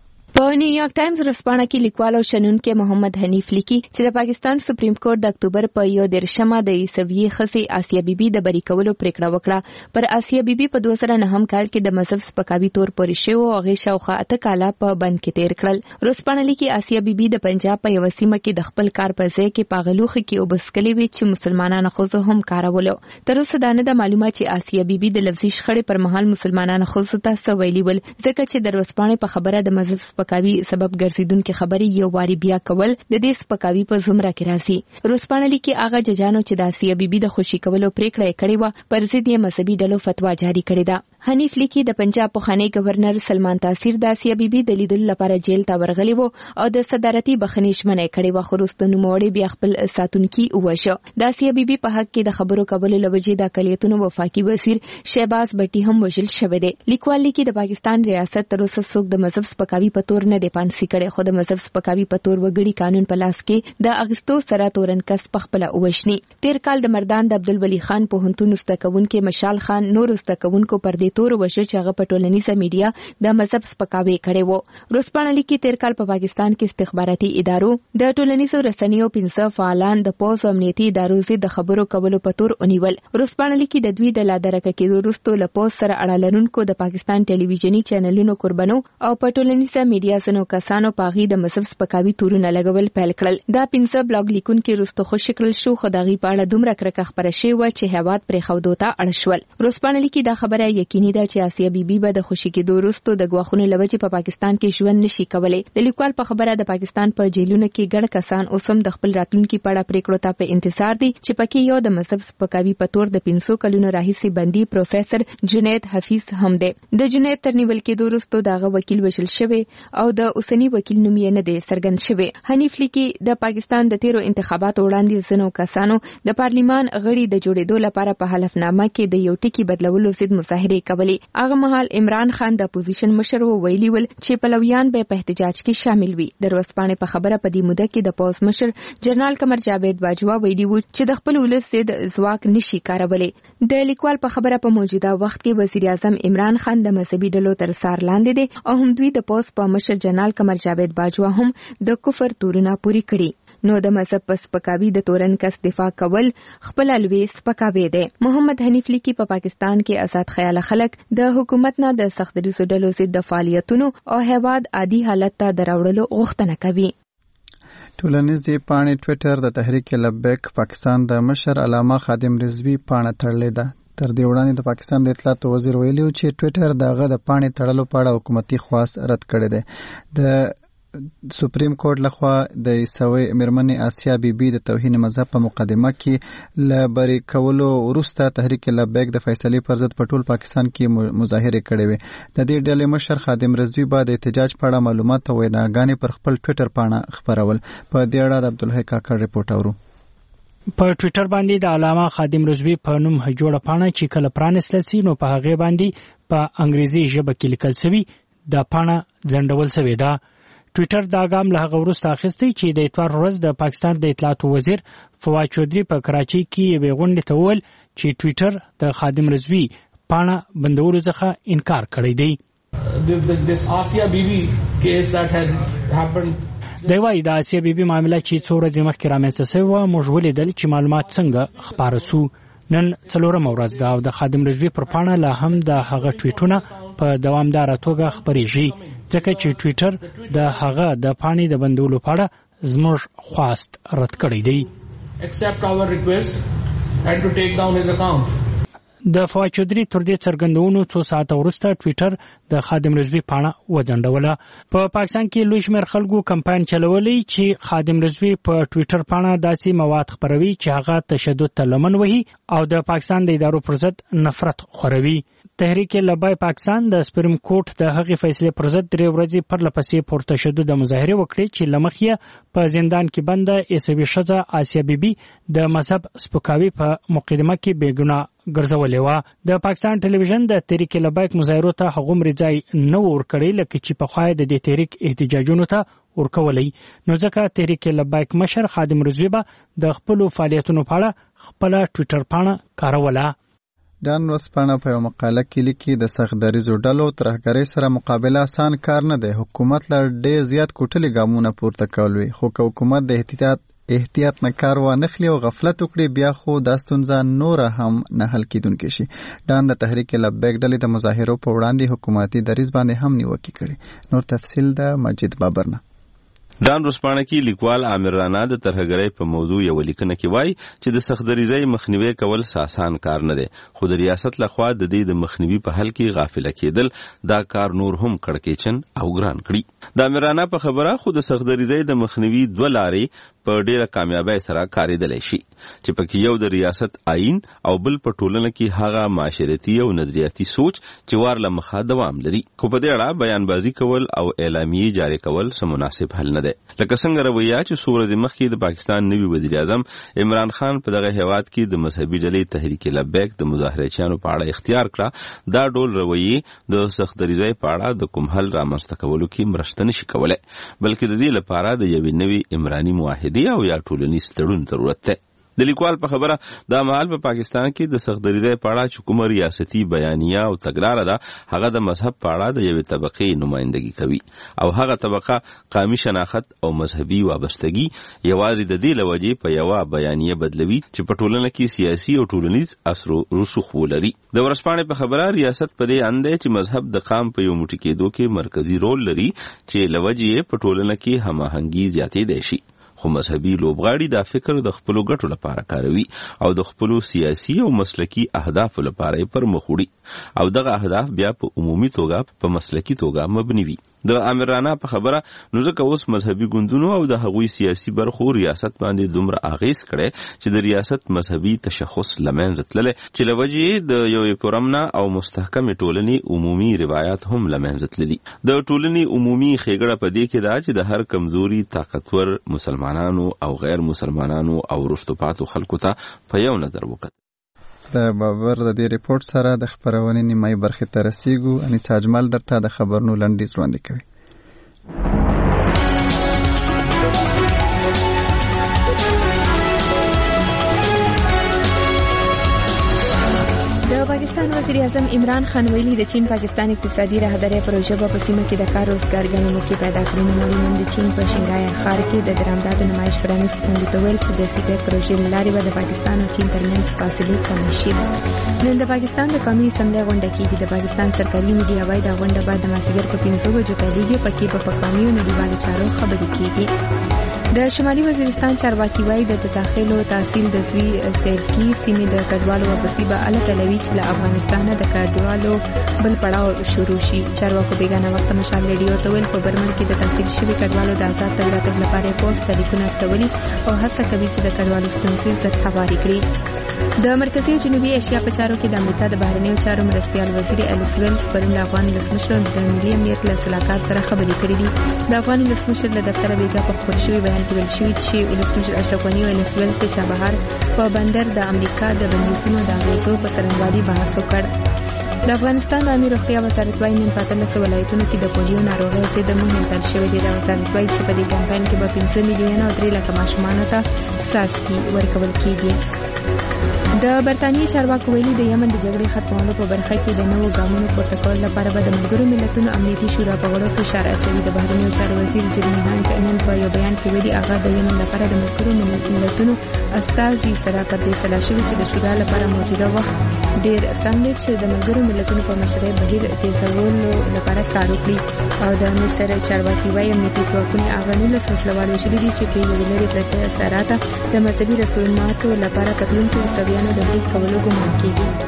په نیویارک ټایمز ورځپاڼه کې لیکوال او شنونکی محمد حنیف لیکي چې د پاکستان سپریم کورټ د اکتوبر په 11مه د عیسوي خزي آسیا بیبي د بری کولو پریکړه وکړه. پر آسیا بیبي په 2009 کال کې د مذهب سپکاوي تور پورې شو او هغه شاوخوا 8 کاله په بند کې تیر کړل. ورځپاڼه لیکي آسیا بیبي د پنجاب په یو سیمه کې د خپل کار په ځای کې پاغلوخ کې وبسکلې وی چې مسلمانانو خو هم کارولو. تر اوسه دا نه د معلومه چې آسیا بیبي د لفظي شخړې پر مهال مسلمانانو خو ته څه ویلي ول، ځکه چې د ورځپاڼې په خبره د مذهب سپکاوي سبب ګرځیدونکو خبرې یو واری بیا کول د دې سپکاوي په زمره کې راځي. ورځپاڼه لیکي هغه ججانو چې د آسیا بیبي د خوشي کولو پریکړه کړې و پر ضد یې مذهبي ډلو فتوا جاری کړې ده. حنیف لیکي د پنجاب پخوانی گورنر سلمان تاثیر د آسیا بیبي د لیدلو لپاره جیل ته ورغلی و او د صدارتي بخښنې ژمنه کړې و، خو وروسته نوموړی بیا خپل ساتونکي ووژه. د آسیا بیبي په حق کې د خبرو کولو لوجې د اقلیتونو وفاقي وزیر شهباز بټي هم وژل شوی دی. لیکوال لیکي د پاکستان ریاست تر اوسه څوک د مذهب سپکاوي په تور نه دی پانسي کړي، خو د مذهب سپکاوي په تور وګړي قانون په لاس کې د اغستو سره تورن کس په خپل وښني. تیر کال د مردان د عبدالولي خان په هنتون استکون کې مشال خان نور استکونکو پر دې پورې تور وشو چې هغه په ټولنیزه میډیا د مذهب سپکاوی کړی و. روسپاڼه لیکي تیر کال په پاکستان کې استخباراتي ادارو د ټولنیزو رسنیو 15 فعالان د پوز او امنیتي ادارو ضد د خبرو کولو په تور ونیول. روسپاڼه لیکي د دوی د لادرکه کېدو وروسته له پوز سره اړه لرونکو د پاکستان ټلویزیونی چینلونو قربانو او په ټولنیزه میډیا سنو کسانو په غي د مذهب سپکاوي تورونه لګول پیل کړل. دا 15 بلاګ لیکونکو وروسته خوشی کړل شو خو د غي په اړه دومره کرکه خبره شوې و چې هیواد پرې خودو ته اړ شول. روسپاڼه لیکي دا خبره یقیني ده چې آسیا بیبي به د خوشی کېدو وروسته د غواخونو لوجې په پاکستان کې ژوند نشي کولای. د لیکوال په خبره د پاکستان په جیلونو کې ګڼ کسان اوسم د خپل راتلونکي په اړه پریکړو ته په انتظار دي چې پکې یو د مذهب سپکاوي په تور د 500 کلونو راهیسې بندي پروفیسور جنید حفیظ هم دی. د جنید تر نیول کېدو وروسته دغه وکیل وشل شوی او د اوسنی وکیل نوم یې نه دی څرګند شوی. حنیف لیکي د پاکستان د تیرو انتخاباتو وړاندې ځینو کسانو د پارلیمان غړي د جوړېدو لپاره په حلفنامه کې د یو ټکی بدلولو ضد مظاهرې کولې. هغه مهال عمران خان د اپوزیشن مشر ویلي ول چې پلویان به په احتجاج کې شامل وي. د ورځپاڼې په خبره په دې موده کې د پوز مشر جنرال قمر جاوید باجوا ویلي و چې د خپل ولس ضد ځواک نشي کارولای. د لیکوال په خبره په موجوده وخت کې وزیر اعظم عمران خان د مذهبي ډلو تر سار لاندې دي او هم دوی د پوز په مشر جنرال قمر جاوید باجوا هم د کفر تورونه پوری کړي. نو د مذهب په سپکاوي د تورن کس دفاع کول خپل الوی سپکاوي دی. محمد حنیف لیکي په پاکستان کې آزاد خیال خلک د حکومت نه د سخت دریزو ډلو ضد د فعالیتونو او هیواد عادي حالت ته دراوړلو غوښتنه کوي. ټولنیزې پاڼې ټویټر د تحریک لبیک پاکستان د مشر علامه خادم رضوی پاڼه تړلې ده. تر دې وړاندې د پاکستان د اطلاعات وزیر ویلي چې ټویټر دغه د پاڼې تړلو په اړه حکومتي خواست رد کړی دی. د سپریم کورټ لخوا د عیسوي میرمنې آسیا بیبي د توهین مذهب په مقدمه کې ل بری کولو وروسته تحریک لبیک د فیصلې پر ضد په ټول پاکستان کې مظاهره کړې وې. د دې ډلې مشر خادم رضوی بعد د احتجاج په اړه معلومات او ویناګانې پر خپل ټویټر پاڼه خبرول. په دې اړه د عبدالحی کاکړ ریپورت اورو. په ټویټر باندې د علامه خادم رضوی په نوم جوړه پاڼه چې کله پرانستل سي نو په هغه باندې په انګریزي ژبه کې لیکل شوی د پاڼه ځنډول شوی ده. ټویټر دا ګام له هغه وروسته اخیستی چې د اتوار ورځ د پاکستان د اطلاعات وزیر فواد چودري په کراچۍ کې یوې غونډې ته وویل چې ټویټر د خادم رضوی پاڼه بندولو څخه انکار کړی دی. دی وايي د آسیا بیبي معامله چې څو ورځې مخکې رامنځته شوې وه موږ ولیدل چې معلومات څنګه خپاره سو. نن څلورمه ورځ ده او د خادم رضوی پر پاڼه لا هم د هغه ټویټونه په دوامداره توګه خپرېږي ځکه چې ټویټر د هغه د پاڼې د بندولو په اړه زموږ خواست رد کړی دی. د فواد چودري تر دې څرګندونو څو ساعته وروسته ټویټر د خادم رضوی پاڼه وځنډوله. په پاکستان کې لوی شمېر خلکو کمپاین چلولی چې خادم رضوی په ټویټر پاڼه داسې مواد خپروي چې هغه تشدد ته لمن وهي او د پاکستان د ادارو پر ضد نفرت خوروي. تحریک لبیک پاکستان د سپریم کورټ د هغې فیصلې پر ضد 3 ورځې پرلپسې پورته شدو د مظاهرې وکړې چې له مخې په زندان کې بنده عیسوي ښځه آسیا بیبي د مذهب سپکاوي په مقدمه کې بېګناه ګرځولې وه. د پاکستان ټلویزیون د تحریک لبیک مظاهرو ته هغومرې ځای نه ورکړی لکه چې پخوا د دې تحریک احتجاجونو ته ورکولی. نو ځکه تحریک لبیک مشر خادم رضوی به د خپلو فعالیتونو په اړه خپله ټویټر پاڼه کاروله. ډان ورځپاڼه په یو مقاله کې لیکي د سخت دریزو ډلو ترهګرۍ سره مقابله آسان کار نه دی. حکومت له ډېر زیات کوټلي ګامونه پورته کول وي خو که حکومت د احتیاط نه کار وانخلي او غفلت وکړي بیا خو دا ستونزه نوره هم نه حل کیدونکې شي. ډان د تحریک لبیک ډلې د مظاهرو په وړاندې حکومتي دریځ باندې هم نیوکې کړي. نور تفصیل د مجید بابر نه. ډان ورځپاڼه کې لیکوال عامر رانا د ترهګرۍ په موضوع یو لیکنه کې وایي چې د سخت دریزۍ مخنیوي کول آسان کار نه دی خو د ریاست لخوا د دې د مخنیوي په حل کې غافله کېدل دا کار نور هم کړکېچن او ګران کړي. د عامر رانا په خبره خو د سخت دریزۍ د مخنیوي 2 لارې په ډیره کامیابی سره کارېدلی شي چې پکې یو د ریاست آئین او بل په ټولنه کې هغه معاشرتي او نظریاتي سوچ چې وار له مخه دوام لري. خو په دې اړه بیانبازي کول او اعلامیې جاری کول سم مناسب حل نه دی. لکه څنګه رویه چې څو ورځې مخکې د پاکستان نوي وزیر اعظم عمران خان په دغه هیواد کې د مذهبي ډلې تحریک لبیک د مظاهرچیانو په اړه اختیار کړه دا ډول رویې د سخت دریزۍ په اړه د کوم حل رامنځته کولو کې مرسته نشي کولی بلکې د دې لپاره د یوې نوې عمراني معاهدې او یا ټولنیز تړون ضرورت دی. د لیکوال په خبره دا مهال په پاکستان کې د سختدریدۍ په اړه چې کومه ریاستي بیانیه او تګلاره ده هغه د مذهب په اړه د یوې طبقې نمائندګي کوي او هغه طبقه قومي شناخت او مذهبي وابستګي یوازې د دې لوجې په یوه بیانیه بدلوي چې په ټولنه کې سیاسي او ټولنیز اثر رسوخ ولري. د ورځپاڼې په خبره ریاست په دې اند دی چې مذهب د قام په یو موټی کېدو کې مرکزی رول لري چې لوجې په ټولنه کې هماهنګي زیاتېدای شي. خو مذهبي لوبغاړي دا فکر د خپل ګټو لپاره کاروي او د خپل سیاسي او مسلکی اهداف لپاره پر مخ وړي او دغه اهداف بیا په عمومي توګه په مسلکی توګه مبني وي. د امیر رانا په خبره نو ځکه اوس مذهبي ګوندونو او د هغوی سیاسي برخو ریاست باندې دومره اغیز کړي چې د ریاست مذهبي تشخص لمنځه تللی چې لوجې د یوې پرامنه او مستحکمې ټولنې عمومي روایت هم لمنځه تللي. د ټولنې عمومي ښېګړه په دې کې ده چې د هر کمزوري طاقتور مسلمانانو او غیر مسلمانانو او وروسته پاتو خلکو ته په یو نظر وکتل. د بابر د دې ریپورت سره د خبرونې نیمایي برخې ته رسیږو. انیسا اجمل درته د خبرونو لنډیز وړاندې کوي. د پاکستان وزیر اعظم عمران خان ویلي د چین پاکستان اقتصادي راهداري پروژه په سیمه کې د کار روزګار غني موقع پیدا کړي. نن د چین په شنګای ښار کې د درآمداتو نمایش پرانیستل د ویل چې د سیپیک پروژې لارې به د پاکستان او چین ترمنځ فاصلې کمې شي. نن د پاکستان د قومي اسمبلی غونډه کېږي. د پاکستان سرکاري میډیا وايي دا غونډه بعد د مازدیګر په 5 بجو پیلېږي. پکې په قومي او نړیوالو چارو خبرې کېږي. د شمالي وزیرستان چارواکي وايي د تداخلو تحصیل د سوي سیرکی سیمې د کډوالو واپسي به الکلوي چې له افغانستان د کډوالو بل پړاو شروع شي. چارواکو بیگانه وخت مشال ریډیو ته ویل په برمل کې د تحصیل شوي کډوالو د آزاد تګ راتګ لپاره پوسټ ټلیفون استولي او هڅه کوي چې د کډوالو ستونزې زر هواري کړي. د مرکزي جنوبي ایشیا په چارو کې د امریکا د بهرنیو چارو مرستیال وزیر الیس ویلز پرون د افغان ولسمشر د ملي امنیت له سلاکار سره خبرې کړې دي. د افغان ولسمشر له دفتر بیګا په خبر شوی بیان کې ویل شوی چې ولسمشر اشرف غني او الیس ویلز د چابهار په بندر د امریکا د بندیزونو د اغیزو په څرنګوالي بحث وکړ. د افغانستان د امیر روغتیا وزارت وايي نن په 13 ولایتونو کې د پولیو ناروغۍ ضد مهم پیل شوی دی. د وزارت وايي چې په دې کمپاین کې به 5 میلیونه او 3 لک ماشومانو ته څاڅکي ورکول کیږي. د برتانیې چارواکو ویلي د یمن د جګړې ختمولو په برخه کې د نوو ګامونو پورته کولو لپاره به د ملګرو ملتونو امنیتي شورا په غړو فشار اچوي. د بهرنیو چارو وزیر جیرمی هانټ نن په یو بیان کې ویلي هغه د یمن لپاره د ملګرو ملتونو استازي سره پر دې تلاش کوي چې د شورا لپاره موجوده وخت ډېر سم دی چې د ملګرو ملتونو په مشرۍ بهیر تیزولو لپاره کار وکړي. او د مصر چارواکي وايي امنیتي ځواکونه هغه 19 وسلوال وشلي دي چې په یوې لرې پرته سراته د مذهبي رسوماتو لپاره پتلونکو سویانو د برید کولو ګمان کېږي.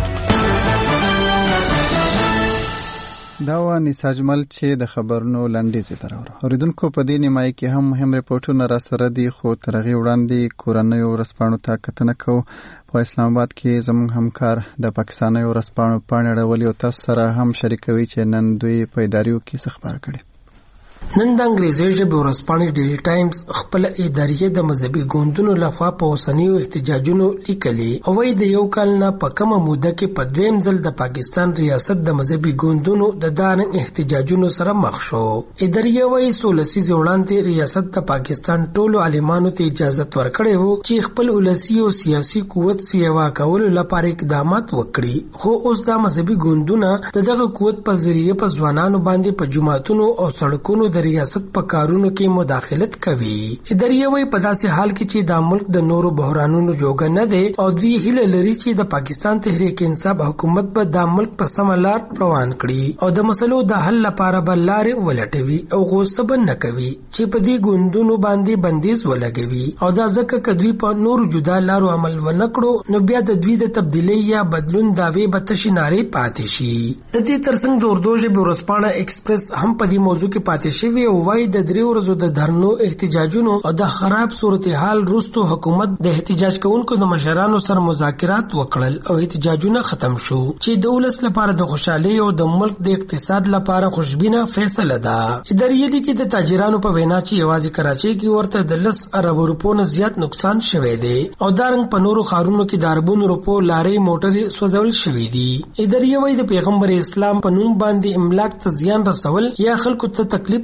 دا و انیسا اجمل چې د خبرونو لنډیز درور. اوریدونکو په دې نیمایي کې هم مهم ریپورتونه را سره دي خو تر هغې وړاندې کورنیو ورځپاڼو ته کتنه کوو. په اسلام آباد کې زموږ همکار د پاکستاني ورځپاڼو پاڼې اړولي او تاسو سره هم شریکوي چې نن دوی په اداریو کې څه خبره کړې. نن د انګریزي ژبې ورځپاڼې ډیلی ټایمز خپل اداریه د مذهبي ګوندونو لخوا په اوسنیو احتجاجونو لیکلي او وايي د یو کال نه په کومه موده کې په دویم ځل د پاکستان ریاست د مذهبي ګوندونو د دارنګ احتجاجونو سره مخ شو. اداریه وايي 16 لسیزې وړاندې ریاست د پاکستان ټولو عالمانو ته اجازه ورکړې وو چې خپل ولسی او سیاسي قوت سیوا کولو لپاره اقدامات وکړي. خو اوس د مذهبي ګوندونه دغه قوت په ذریعہ په ځوانانو باندې په جماعتونو او سړکونو د ریاست په کارونو کې مداخلت کوي. اداریه وايي په داسې حال کې چې د ملک د نورو بحرانونو جوګه نه دی او دوی هیله لري چې د پاکستان تحریک انصاف حکومت به د ملک په سمه لار روان کړي او د مسلو د حل لپاره به لارې ولټوي او غوسه به نه کوي چې په دې ګوندونو باندې بندیز ولګوي. او دا ځکه که دوی په نورو جدا لارو عمل ونه کړو نو بیا د دوی د تبدیلۍ یا بدلون دعوې به تشې نارې پاتې شي. د دې ترڅنګ د اردو ژبې ورځپاڼه ایکسپریس هم په دې موضوع کې پاتې شوی او وايي د 3 ورځو د دھرنو احتجاجونو او د خراب صورتحال وروسته حکومت د احتجاج کوونکو د مشرانو سره مذاکرات وکړل او احتجاجونه ختم شو چې د ولس لپاره د خوشحالي او د ملک د اقتصاد لپاره خوشبینه فیصله ده. ادارې دي کې د تاجرانو په وینا چې یوازې کراچۍ کې ورته د 10 ارب روپو نه زیات نقصان شوی دی او دارنګ په نورو ښارونو کې د اربونو روپو لارې موټرې سوځول شوې دي. ادارې وايي د پیغمبر اسلام په نوم باندې املاک ته زیان رسول یا خلکو ته تکلیف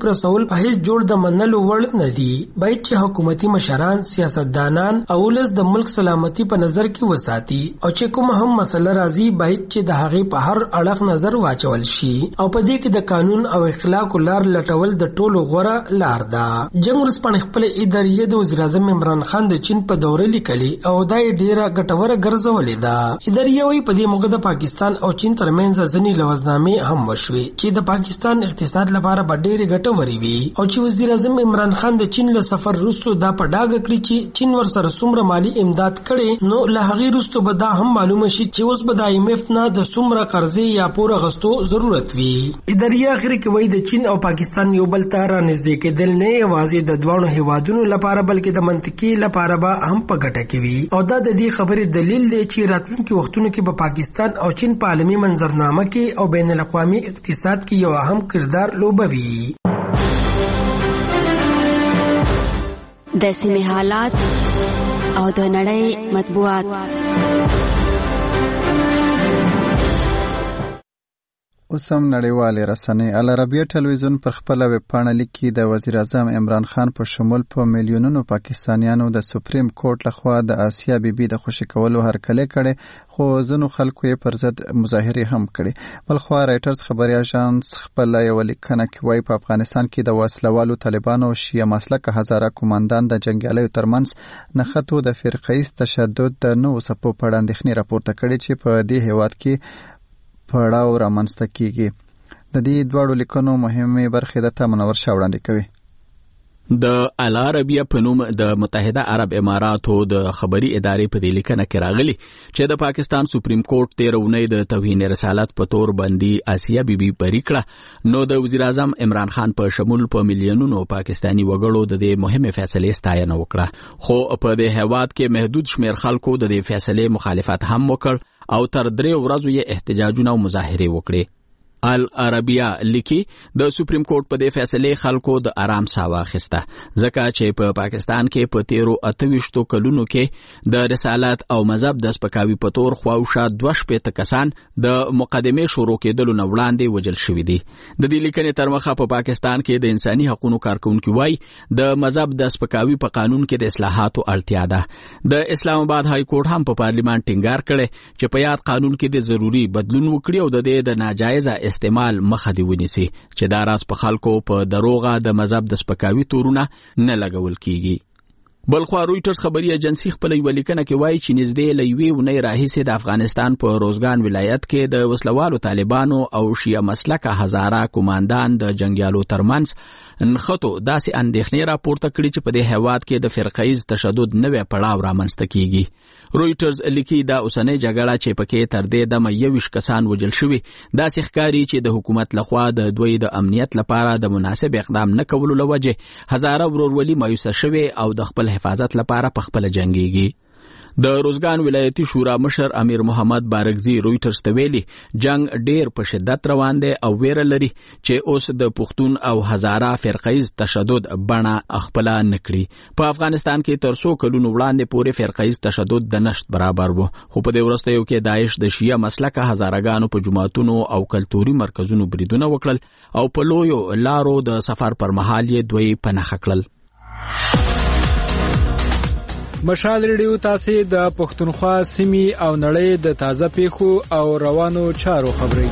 تعریف رسول په هیڅ جوړ د منلو وړ نه دي. باید چې حکومتي مشران، سیاستدانان او ولس د ملک سلامتی په نظر کې وساتي او چې کوم هم مسله راځي باید چې د هغې په هر اړخ نظر واچول شي او په دې کې د قانون او اخلاقو لار لټول د ټولو غوره لار ده. جنگ ورځپاڼې خپل اداریه د وزیر اعظم عمران خان د چین په دوره لیکلي او دا یې ډیره ګټوره ګرځولې ده. اداریه وايي په دې موقع د پاکستان او چین ترمنځ ځینې لوزنامې هم وشوې چې د پاکستان اقتصاد لپاره به ډېرې ګټورې وي او چې وزیر اعظم عمران خان د چین له سفر وروسته دا په ډاګه کړي چې چین ورسره څومره مالي امداد کړي نو له هغې وروسته به دا هم معلومه شي چې اوس به د IMF نه د څومره قرضې یا پور اخیستو ضرورت وي. اداریه اخر کې وایي د چین او پاکستان یو بل ته رانږدې کېدل نه یوازې د دواړو هیوادونو لپاره بلکې د منطقي لپاره به هم په ګټه کې وي او دا د دې خبرې دلیل دی چې راتلونکي وختونو کې به پاکستان او چین په عالمي منظرنامه کې او بین الاقوامي اقتصاد کې یو اهم کردار لوبوي. د سیمې حالات او د نړۍ مطبوعات. اوس هم نړیوالې رسنۍ العربیه ټلویزیون پر خپله ویبپاڼه لیکي د وزیر اعظم عمران خان په شمول په میلیونونو پاکستانیانو د سپریم کورټ لخوا د آسیا بیبي د خوشي کولو هرکلی کړی خو ځینو خلکو یې پر ضد مظاهرې هم کړې. بلخوا رایټرز خبري اژانس خپله یوه لیکنه کې وایي په افغانستان کې د وسلوالو طالبانو او شیعه مسلکه هزاره قوماندان د جنګیالیو ترمنځ نښتو د فرقهیز تشدد د نوو څپو په اړه اندېښنې راپورته کړې چې په دې هیواد کې پړاو رامنځته کیږي. د دې دواړو لیکنو مهمې برخې درته منور شاه وړاندې کوي. د العربیه په نوم د متحده عرب اماراتو د خبري ادارې په دې لیکنه کې راغلي چې د پاکستان سپریم کورټ 13 اونۍ د توهین رسالت په تور باندې آسیا بیبي بری کړه نو د وزیر اعظم عمران خان په شمول په میلیونونو پاکستانی وګړو د دې مهمه فیصلې ستاینه وکړه خو په دې هیواد کې محدود شمیر خلکو د دې فیصلې مخالفت هم وکړ او تر 3 ورځو یې احتجاجونه او مظاهرې وکړې. العربیه لیکي د سپریم کورټ په دې فیصلې خلکو د آرام ساه واخیسته ځکه چې په پاکستان کې په 13 کلونو کې د رسالت او مذهب د سپکاوي په تور خواوشا 2 کسان د مقدمې شروع کېدلو نه وړاندې وژل شوي دي. د دې لیکنې تر مخه په پاکستان کې د انساني حقوقو کارکونکو وایي د مذهب د سپکاوي په قانون کې د اصلاحاتو اړتیا ده. د اسلام آباد های کورټ هم په پارلیمان ټینګار کړي چې په یاد قانون کې د ضروري بدلون وکړي او د دې د ناجایزه استعمال مخه دی ونیسي چې دا راز په خلکو په دروغه د مذهب د سپکاوي تورونه نه لګول کیږي. بلخوا رویټرز خبري ایجنسی خپل یو لیکنه کې وایي چې نږدې لوي ونې راهیسې د افغانستان په روزګان ولایت کې د وسلوالو طالبانو او شیعه مسلکه هزاره قوماندان د جنگیالو ترمنځ نښتو داسې اندېښنې راپورته کړي چې په دې هیواد کې د فرقهیز تشدد نوې پړاو رامنځته کیږي. رویټرز لیکي دا اوسنۍ جګړه چې پکې تر دې دمه 21 کسان وژل شوي داسې ښکاري چې د حکومت لخوا د دوی د امنیت لپاره د مناسب اقدام نه کولو له وجې هزاره ورورولي مایوسه شوي او د خپل حفاظت لپاره په خپل جنگيږي. د روزګان ولایتي شورا مشر امیر محمد بارکزی رویټرز ته ویلي جنگ ډیر په شدت روان دی او ویره لري چې اوس د پښتون او هزاره فرقهیز تشدد بڼه خپل نکړي. په افغانستان کې تر 100 کلونو وړاندې پورې فرقهیز تشدد د نشټ برابر وو خو په دې وروستیو کې داعش د شیعه مسلکه هزارهګانو په جماعتونو او کلتوري مرکزونو بریدونه وکړل او په لویو لارو د سفر پر مهال یې دوی پناه کړل. مشال ریډیو تاسو د پښتونخوا سیمې او نړۍ د تازه پیښو او روانو چارو خبري.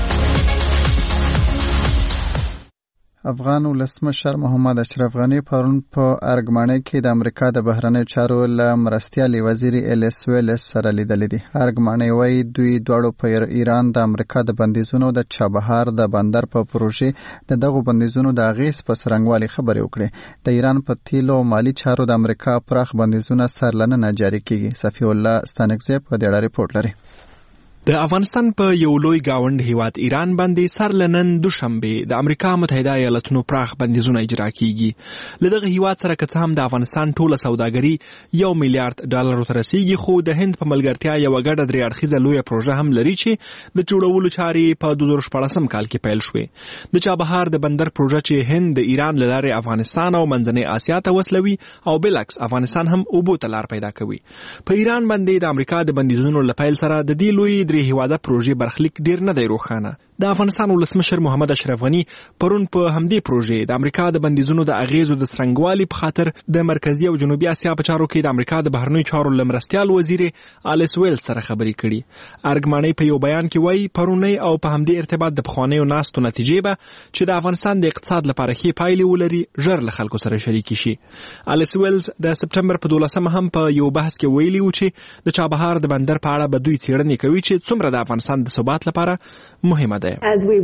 افغان ولسمشر محمد اشرف غنی پرون په ارګمانۍ کې د امریکا د بهرنیو چارو له مرستیالي وزیر الیس ویلس سره لیدل دي. ارګمانۍ وايي دوی دواړو په ایران د امریکا د بندیزونو د چابهار د بندر په پروژې د دغو بندیزونو د اغیز په څرنګوالي خبرې وکړي. د ایران په تیلو مالی چارو د امریکا پراخ بندیزونه سرلننه جاری کیږي. صفی الله ستانکزی په دې اړه ریپورت لري. د افغانستان په یو لوی گاوند هیواد ایران باندې سرلنن دوشنبه د امریکا متحده ایالاتونو پراخ بندیزونه اجرا کیږي. لدغه هیواد سره که هم د افغانستان ټوله سوداګري $1 میلیارډ ته رسیږي خو د هند په ملګرتیا یو غډه درې اړخیزه لویه پروژه هم لري چې د جوړولو چارې په 2014 کال کې پیل شوې. د چابهار د بندر پروژه چې هند د ایران لاره افغانستان او منځنۍ اسیا ته وصلوي او بلکس افغانستان هم اوبو ته لار پیدا کوي. په ایران باندې د امریکا د بندیزونو لپاره سره د دې لوی درې هیواده پروژې برخلیک ډیر نه دی روښانه. د افغانستان ولسمشر محمد اشرف غنی پرون په همدې پروژې د امریکا د بندیزونو د اغیزو د څرنګوالي په خاطر د مرکزی او جنوبي اسیا په چارو کې د امریکا د بهرنیو چارو لمرستیال وزیر الیس ویلز سره خبرې کړي. ارګماني په یو بیان کې وایي پرونی او په همدې ارتباط د پخوانیو ناستو نتیجې به چې د افغانستان د اقتصاد لپاره ښې پایلې ولري ژر له خلکو سره شریک شي. الیس ویلز د سپټمبر په 12 هم په یو بحث کې ویلي و چې د چابهار د بندر په اړه به دوی څېړنې کوي چې څومره د افغانستان د ثبات لپاره مهمه ده.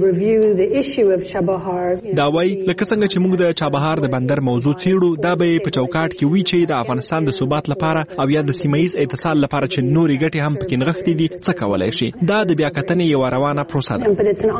دا وایي لکه څنګه چې موږ د چابهار د بندر موضوع څېړو دا به په چوکاټ کې وي چې د افغانستان د ثبات لپاره او یا د سیمه ییز اتصال لپاره چې نورې ګټې هم پکې نغښتې دي څه کولی شي. دا د بیاکتنې یوه روانه پروسه ده.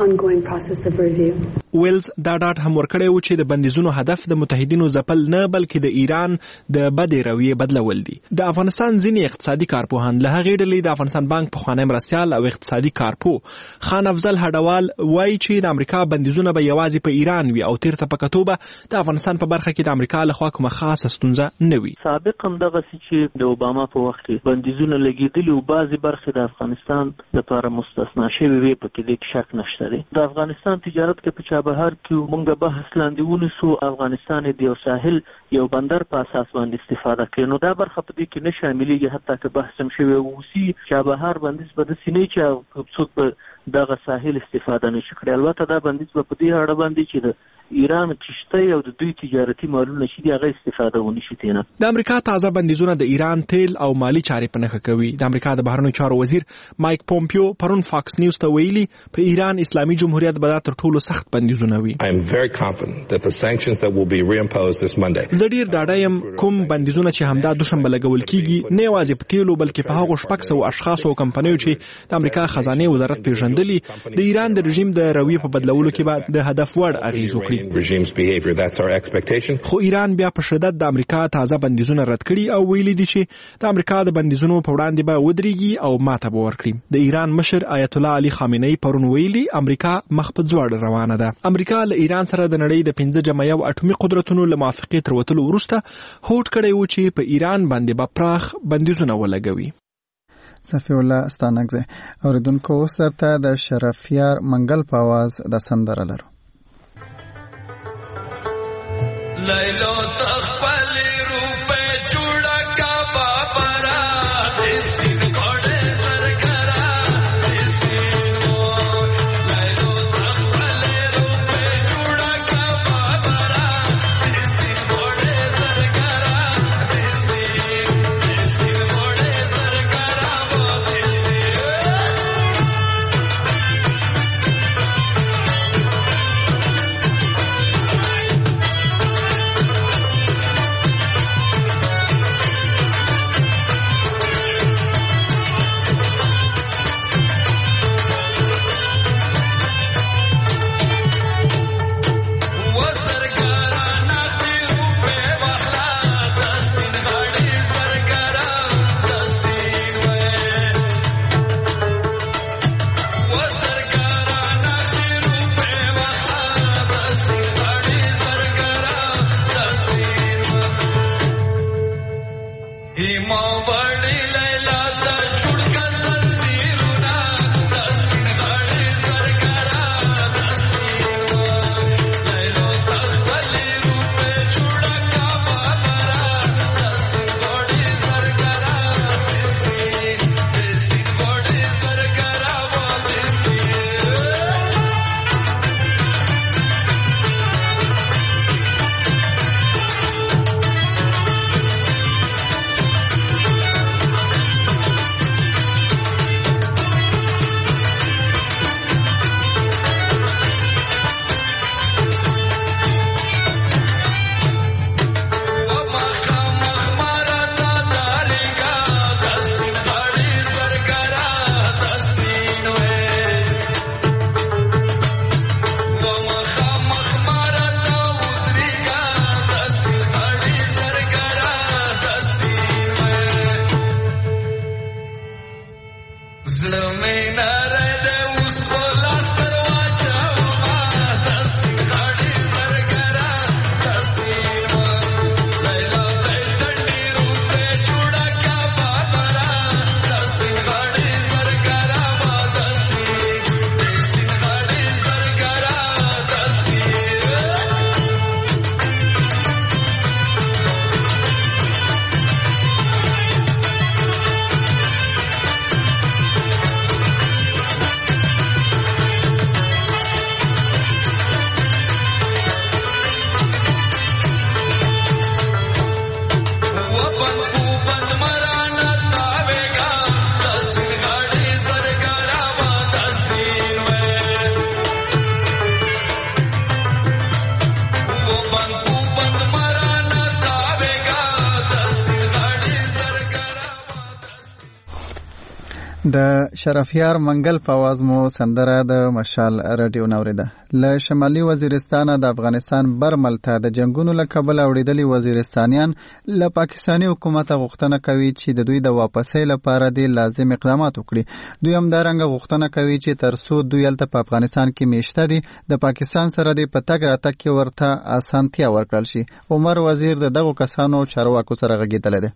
ویلز دا ډاډ هم ورکړی و چې د بندیزونو هدف د متحدینو ځپل نه بلکې د ایران د بدې رویې بدلول دي. د افغانستان ځینې اقتصادي کارپوهان له هغې ډلې د افغانستان بانک پخوانی مرستیال او اقتصادي کارپوه خان افضل هډوال وایي چې د امریکا بندیزونه به یوازې په ایران وي او تیرته په کتو به د افغانستان په برخه کې د امریکا لخوا کومه خاصه ستونزه نه وي. سابق هم دغسې چې د اوباما په وخت کې بندیزونه لګېدلي او بعضې برخې د افغانستان لپاره مستثنا شوې وې په کې دې شک نشته دی. د افغانستان تجارت کې په چابهار کې موږ بحث لاندې ونیسو افغانستان د یو ساحل یو بندر په اساس باندې استفاده کوي. نو دا برخه په دې کې نه شاملېږي حتی که بحث هم شوی اوسي چابهار بندیز به داسې نه چې څوک به دغه ساحل استفاده نشي کړی. البته دا بندیز به په دې اړه باندې چې د ایران کشتۍ او د دوی تجارتي مالونه چې دي هغه استفاده ونشي تېنه. د امریکا تازه بندیزونه د ایران تیل او مالی چارې په نښه کوي. د امریکا د بهرنیو چارو وزیر مایک پومپیو پرون فاکس نیوز ته ویلي په ایران اسلامي جمهوریت به دا تر ټولو سخت بندیزونه وي. زه ډېر ډاډه یم کوم بندیزونه چې همدا دوشنبه لګول کیږي نه یوازې په تیلو بلکې په هغو 600 اشخاصو او کمپنیو چې د امریکا خزانې وزارت پیژندلي د ایران د رژیم د رویې په بدلولو کې به د هدف وړ اغیز وکړي. خو ایران بیا په شدت د امریکا تازه بندیزونه رد کړي او ویلي دي چې د امریکا د بندیزونو په وړاندې به ودرېږي او ماته به ورکړي. د ایران مشر آیت الله علي خامنه‌ای پرون ویلي امریکا مخ په ځوړ روانه ده. امریکا له ایران سره د نړۍ د 15 اټومي قدرتونو له موافقې تر وتلو وروسته هوډ کړی و چې په ایران باندې به پراخ بندیزونه ولګوي. صفی الله ستانګزه اوریدونکو سره د شرفیار منګل په आवाज د سندره لرو. لیلو تخپل روپے جوړا کا بابرا دیسی غړې سرکرا دیسی مور لیلو تخپل روپے جوړا کا بابرا دیسی غړې سرکرا دیسی غړې سرکرا و دیسی د شرفیار منګل په आवाज مو سندره د مشال رادیو نوریده. له شمالي وزیرستان د افغانستان برمل ته د جنگونو له کبله وړېدلي وزیرستانیان له پاکستاني حکومت غوښتنه کوي چې د دوی د واپسۍ لپاره د لازم اقدامات وکړي. دوی همدارنګه غوښتنه کوي چې تر څو دوی هلته په افغانستان کې میشته دي د پاکستان سره د په تګ راتګ کې ورته اسانتیا ورکړل شي. عمر وزیر د دغو کسانو چارواکو سره غږېدلی دی.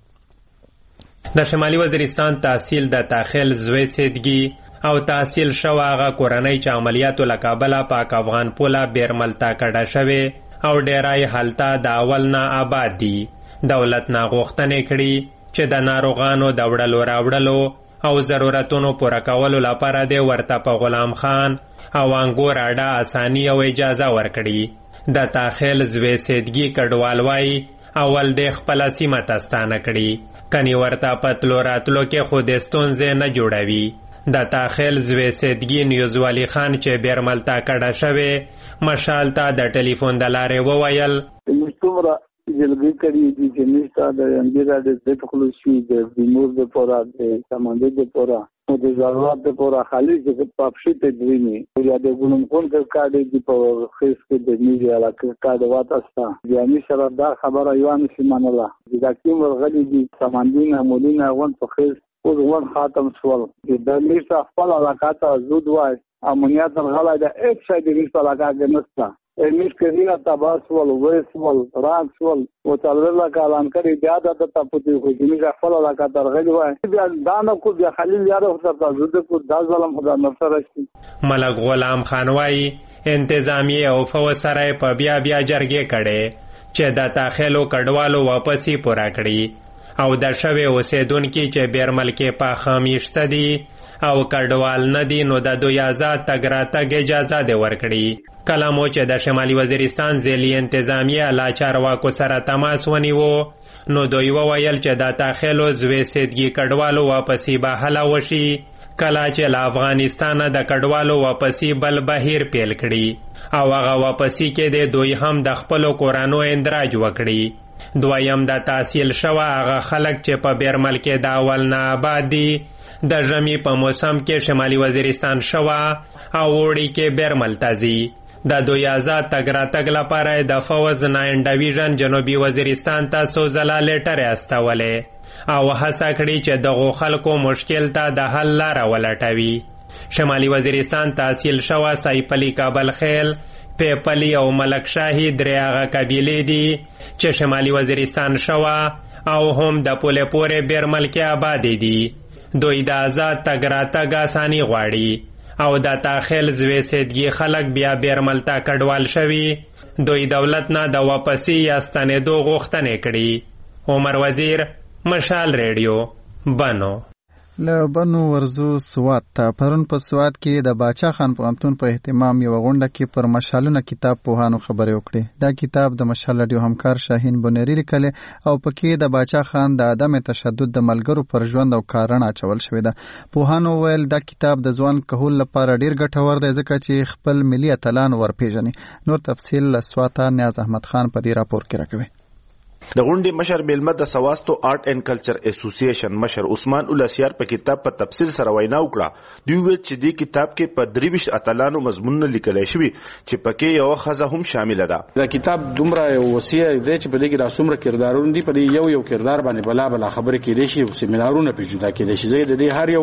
د شمالي وزیرستان تحصیل د تاخیل زوی سیدګي او تحصیل شوه هغه کورنۍ چې عملیاتو له کابله پاک افغان پوله بیرمل ته کډه شوې او ډیری هلته د اول نه آباد دي. دولت نه غوښتنې کړي چې د ناروغانو د وړلو راوړلو او ضرورتونو پوره کولو لپاره د ورته په غلام خان او انګور اډه اساني او اجازه ورکړي. د تاخیل زوی سیدګي کډوال وایي اول د خپل سیمه تستانه کړي کني ورته پتلو راتلو کې خود ستونزې نه جوړوي. د تاخیل زوی سیدګي نیوزوالی خان چې بیرمل ته کډه شوی مشال ته د ټلیفون د لارې وویل څومره جلګي کړي دي چې نشته د انګیرا د خلوصي د بیمور د پورا د سمندر د پورا او د ضرورت د پورا خالي چې پاپشي ته دوی یا د ګونم کول کارډ دی په خیس کې د نیوزي علاقه کارډ واتاستا یعنی سره دا خبره یو نه سیمانه دا کوم ورغلي دي سمندر مولینه وان په خیس او وان خاتم سوال د لیسا خپل علاقه ته زود وای امنیت غلا د هیڅ شي د لیسا علاقه نشته. امیش کزینا تباس ول ویس ول راکس ول او تلل کالان کړي بیا د تاسو خو چې خپل علاقه درغلي وای بیا دانه کو بیا خلیل یاره تر زود کو د ظلم خدا نفسه راشي. ملک غلام خان وای انتظامی او فوسره په بیا جرګې کړي چې د تاخیلو کډوالو واپسی پورا کړي او د شوی اوسیدونکو چې بیرمل کې په خامیشته دي او کډوال نه دي نو د دوی آزاد تګ راتګ اجازه دی ورکړي. کله مو چې د شمالي وزیرستان ځیلي انتظامیه لا چارواکو سره تماس ونیو نو دوی وویل چې د تاخیلو زوی سیدګي کډوالو واپسی به حل وشي. کله چې له افغانستانه د کډوالو واپسی بل بهیر پیل کړي او هغه واپسی کې د دوی هم د خپلو کورانو اندراج وکړي. دویم د تحصیل شوه هغه خلک چې په بیرمل کې د اول نه آباد دي د ژمي په موسم کې شمالي وزیرستان شوه او اوړي کې بیرمل ته ځي. د دوی آزاد تګ راتګ لپاره د فوز 9 ډویژن جنوبي وزیرستان ته څو ځله لیټر استولې او هڅه کړې چې دغو خلکو مشکل ته د حل لاره ولټوي. شمالي وزیرستان تحصیل شوه سیف علي کابل خیل پیپلی او ملک شاهي درې هغه قبیلې دي چې شمالي وزیرستان شوه او هم د پولې پورې بیرمل کې آباد دي. دوی د آزاد تګ راتګ اساني غواړي او د تاخیل زوی سیدګي خلک بیا بیرمل ته کډوال شوي. دوی دولت نه د واپسی یا ستنېدو غوښتنې کړي. عمر وزیر مشال ریډیو بنو. له بنو ورزو سوات ته پرون په سوات کې د باچا خان پوهنتون په اهتمام یو غونډه کې پر مشالونه کتاب پوهانو خبرې وکړې. دا کتاب د مشال رادیو همکار شاهین بنيري لیکلی او پکې د باچا خان د عدم تشدد د ملګرو پر ژوند او کارونه اچول شوې ده. پوهانو ویل دا کتاب د ځوان کهول لپاره ډیر ګټور دی ځکه چې خپل ملي اتلان ورپېژني. نور تفصیل له سواته نیاز احمد خان په دې راپور کې راکوي. د غونډې مشر میلمه د سواستو آرټ اینڈ کلچر اسوسییشن مشر عثمان اولاسیار په کتاب په تفصیل سره وینا وکړه. دوی ویل چې دې کتاب کې په 23 اتلانو مضمونونه لیکل شوي چې پکې یو خزه هم شامل ده. دا کتاب دومره وسیع دی چې په دې کې راسمره کردارونه دي په یو کردار باندې بلا خبرې کېدې شي او سیمینارونه په جدا کېدې شي. زه د دې هر یو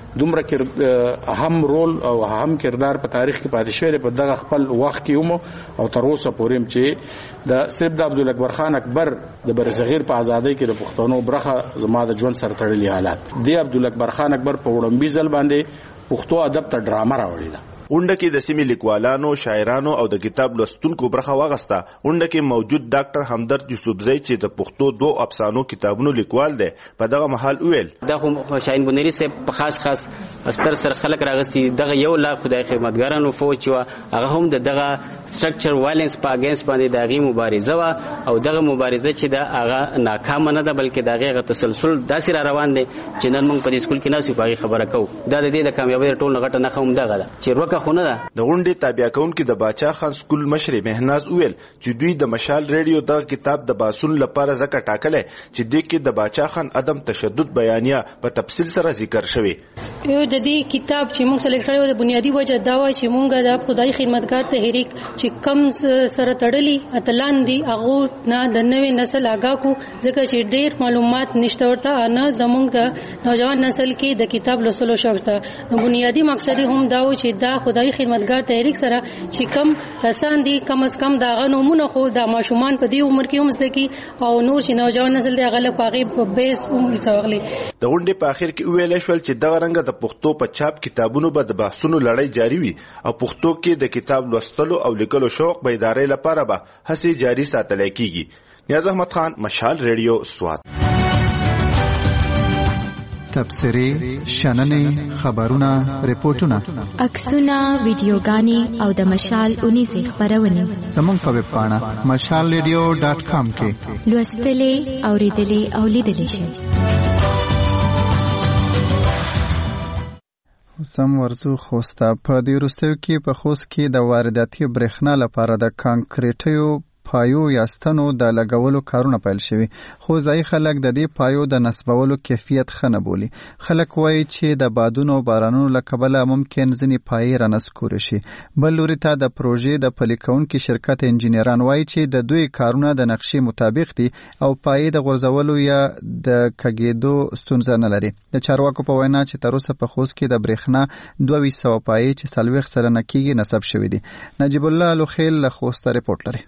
دومره هم رول او هم کردار په تاریخ کې پاتې شوی په دغه خپل وخت کې هم او تر اوسه پورې چې د صرف د عبدالاکبر خان اکبر د برصغیر په ازادۍ کې د پښتنو برخه زما د ژوند سره تړلي حالات دی. عبدالاکبر خان اکبر په وړاندې ځل باندې پښتو ادب ته ډرامه راوړې ده. غونډه کې د سیمې لیکوالانو، شاعرانو او د کتاب لوستونکو برخه واغسته. غونډه کې موجود ډاکټر همدرد یوسفزئی چې د پښتو 2 افسانو کتابونو لیکوال دی په دغه محل ویل دا خو شاهین بنيري صاحب په خاص ستر خلک راغستي دغه یو لا خدای خدمتګارانو فوج و هغه هم دغه سټرکچر وایلنس په اگینست باندې دغه مبارزه وا او دغه مبارزه چې دا هغه ناکام نه ده بلکې دغه تسلسل داسې را روان دي چې نن موږ په دې سکول کې ناسو په خبره کوو. دا د دې د کامیابی ټول غټه نه هم دغه ده چې ځمکه خو نه ده. د غونډې تابع کوونکي د باچا خان سکول مشر مهناز ویل چې دوی د مشال ریډیو دغه کتاب د باسون لپاره ځکه ټاکلی چې دې کې د باچا خان عدم تشدد بیانیه په تفصیل سره ذکر شوی. یو د دې کتاب چې موږ سلیکټ کړی د بنیادی وجه دا و چې موږ د خدای خدمتګار تحریک چې کم سره تړلي اتلان دي هغه نه د نوې نسل آگاه کو ځکه چې ډېر معلومات نشته ورته نه زموږ د نوجوان نسل کې د کتاب لوستلو شوق ته. نو بنیادی مقصد هم دا و چې دا خدای خدمتګار تحریک سره چې کم کسان دي کم از کم دا غنومونه خو د ماشومان په دې عمر کې هم زده کی او نور چې نوجوان نسل دی غلط پاغي په بیس هم وساغلي. د غونډې په اخر کې ویل شو چې دغه رنګ د پښتو په چاپ کتابونو به د بحثونو لړۍ جاری وي او پښتو کې د کتاب لوستلو او لیکلو شوق به ادارې لپاره به هڅې جاری ساتل کیږي. نیاز احمد خان، مشال ریډیو، سوات. تبصرې، شننې، خبرونه، ریپورتونه، عکسونه، ویډیوګانې او د مشال اونیزه خبرونه زموږ په ویب پاڼه mashalradio.com کې لوستلې، اوریدلې او لیدلې شئ. سم ورزو خوسته په دې وروستیو کې په خوست کې د وارداتي برېښنا لپاره د کانکریټیو پایو یا ستنو د لګولو کارونه پیل شوي، خو ځایي خلک د دې پایو د نصبولو کیفیت ښه نه بولي. خلک وایي چې د بادونو او بارانونو له کبله ممکن ځینې پایې رانسکورې شي. بل لوري ته د پروژې د پلي کوونکي شرکت انجینران وایي چې د دوی کارونه د نقشې مطابق دي او پایې د غورځولو یا د کږېدو ستونزه نه لري. د چارواکو په وینا چې تر اوسه په خوست کې د برېښنا 2200 پایې چې 40 سلنه کېږي نصب شوي دي. نجیب الله لوخیل له خوسته ریپورټ لري.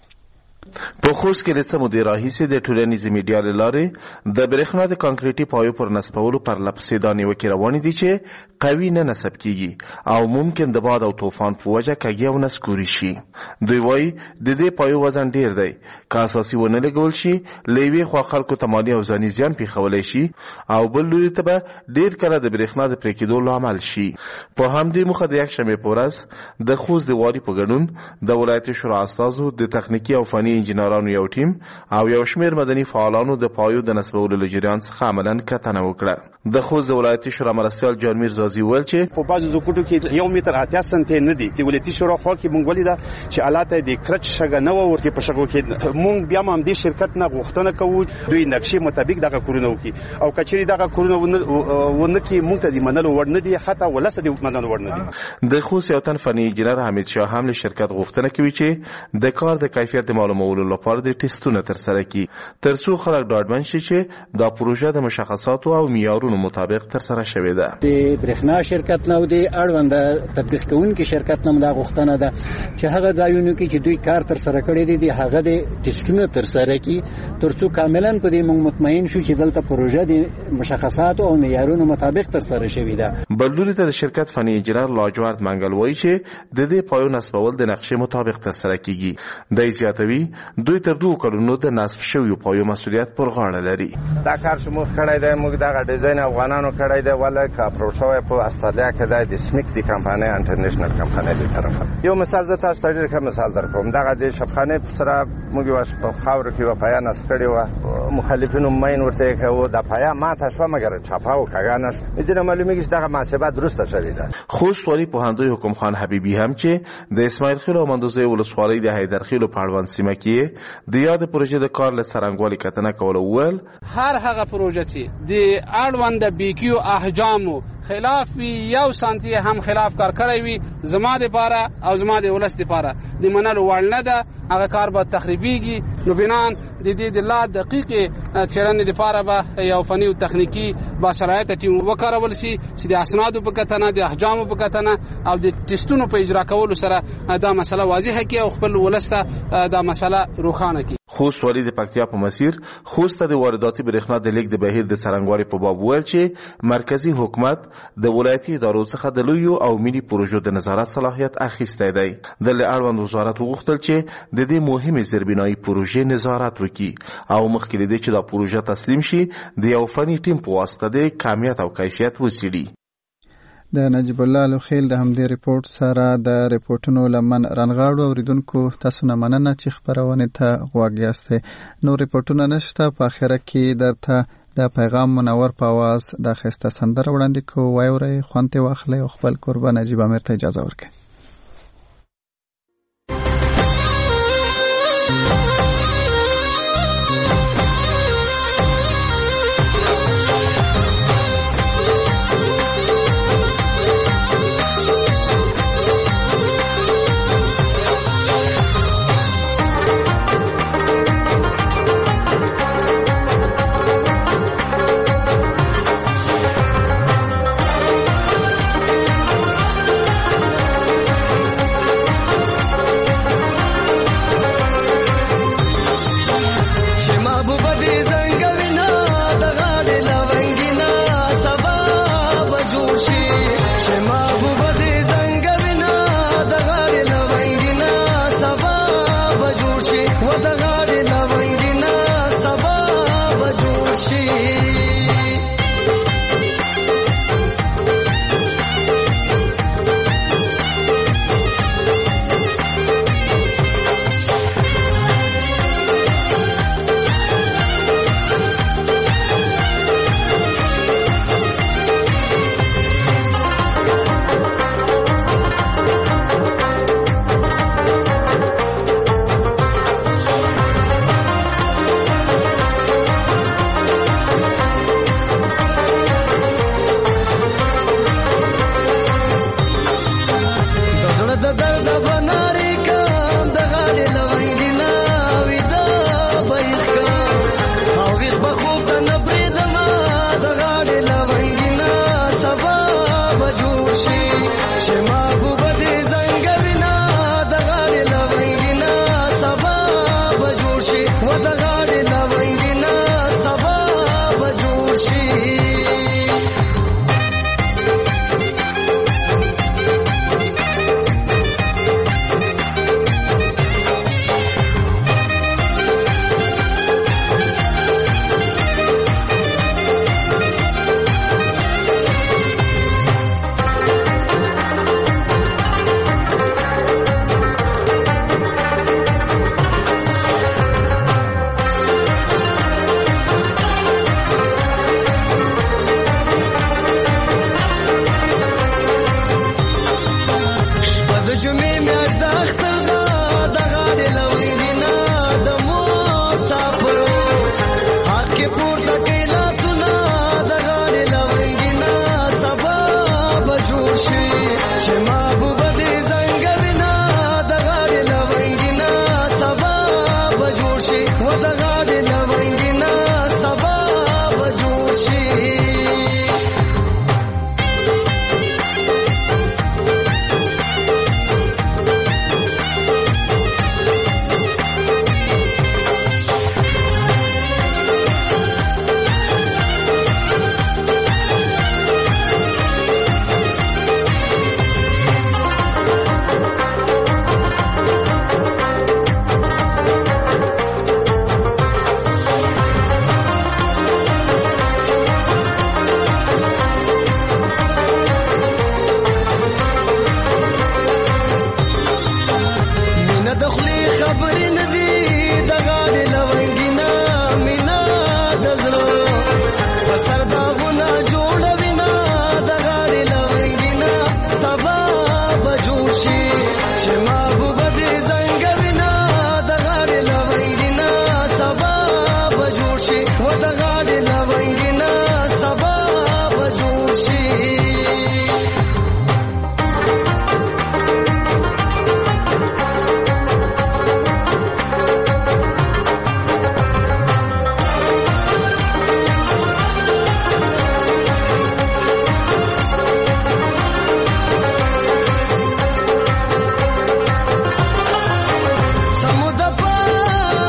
په خوست کې د څه مودې راهیسې د ټولنیزې میډیا له لارې د برېښنا د کانکریټي پایو پر نصبولو پرله پسې دا نیوکې روانې دي چې قوي نه نصب کیږي او ممکن د باد او طوفان په وجه کږې او نسکوري شي. دوی وایي د دې پایو وزن ډیر دی، که اساسي ونه لګول شي له یوې خوا خلکو ته مالي او ځاني زیان پېښولی شي او بل لوري ته به ډیر کله د برېښنا د پرې کېدو لامل شي. په همدې موخه د یکشنبې په ورځ د خوست د والي په ګډون د ولایت شورا استازو د تخنیکي او فني انجینرانو یو ټیم او یو شمیر مدني فعالانو د پایو د نصبولو له جریان څخه عملاً کتنه وکړه. د خوست د ولایتي شورا مرستیال جانمیر زازي ویل چې په بعضو ځکوټو کې 1 متر 80 سانتي نه دي. د ولایتي شورا خوا کې مونږ ولیدا چې آلات د کرچ شګه نه ورته په شګو کې مونږ بیا هم د شرکت نه غوښتنه کوو دوی نقشې مطابق دغه کورونه وکي او کچري دغه کورونه ونه کې مونږ ته د منلو وړ نه دي، حتی ولسه د منلو وړ نه دي. د خوست یو تن فني انجینر حمید شاه هم له شرکت غوښتنه کوي چې د کار د کیفیت معلومولو لپاره د ټیسټونو ترسره کړي ترڅو خلک ډاډمن شي چې دا پروژه د مشخصاتو او معیارونو مطابق ترسره شوې ده. د برېښنا شرکت نو د اړوند تطبیق کوونکي شرکت نوم دا غوښتنه ده چې هغه ځایونو کې چې دوی کار ترسره کړی دي هغه د ټیسټونو ترسره کړي ترڅو کاملا په دې موږ مطمئن شو چې دلته پروژه د مشخصاتو او معیارونو مطابق ترسره شوې ده. بلوري ته د شرکت فني انجینر لاجورد منګل وایي چې د دې پایو نصبول د نقشې مطابق ترسره کیږي. د زیاتوي دوی تر 2 کلونو د نصب شویو پایو مسؤلیت پر غاړه لري. دا کار چې موږ کړی دی موږ دغه ډیزاین افغانانو کړی دی ولې کا پروژه په استرالیا کې د سمیک دی کمپاني انټرنیشنل کمپاني دی طرفه. یو مثال زه تاسو ته ډېر ښه مثال درکوم. دغه د شفخانه سره موږ واش په خاور کې و پایا نصب کړی و مخالفینو ماین ورته کوي د پایا ماته شو مګر چاپاو کاغانش دې معلومیږي چې دغه ماته درسته شوی ده. خوست والی پوهنده حکم خان حبیبی هم چې د اسماعیل خیل او مندوزه ولسوالۍ د حیدرخیل په اړوند سیمه کې د یاد پروژې د کار له څرنګوالي کتنه کول ول هر هغه پروژه چې د اړوند بیکیو احجامو خلاف وی یو سانتی هم خلاف کار کړی وي زما د پاره او زما د ولس د پاره د منلو وړ نه ده. هغه کار به تخریبيږي نو بنان د دې د لا دقیق چرنې د پاره به یو فني او تخنیکی با شرایط ټیم وکړول شي چې د اسنادو په کتنه د احجامو په کتنه او د ټیسټونو په اجرا کولو سره دا مسله واضحه کی او خپل ولسته دا مسله روښانه کی. خوست والی د پکتیا په مسیر خوست د وارداتي برېښنا د لیک د بهیر د څرنګوالي په باب ویل چې مرکزی حکومت د ولایتي ادارو څخه د لویو او ملي پروژو د نظارت صلاحیت اخیستی دی. د اړوند وزارت وغوښتل چې د دې مهمې زیربنایي پروژې نظارت وکړي او مخکې له دې چې دا پروژه تسلیم شي د یو فني ټیم په واسطه د کمیت او کیفیت وڅېړي. د نجیب الله لوخیل د همدې ریپورت سره د ریپورتونو لمن رنغاړو اوریدونکو تاسو نه مننه چې خبرونه ته غوږ یاست. نو ریپورتونه نشته، په اخره کې درته د پیغام منور په आवाज د خسته سندره وړاندې کو وایوري خوانته واخلې او خپل قربان نجیب امیر ته اجازه ورکړي.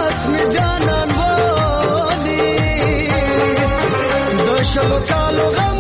شلو کالو غم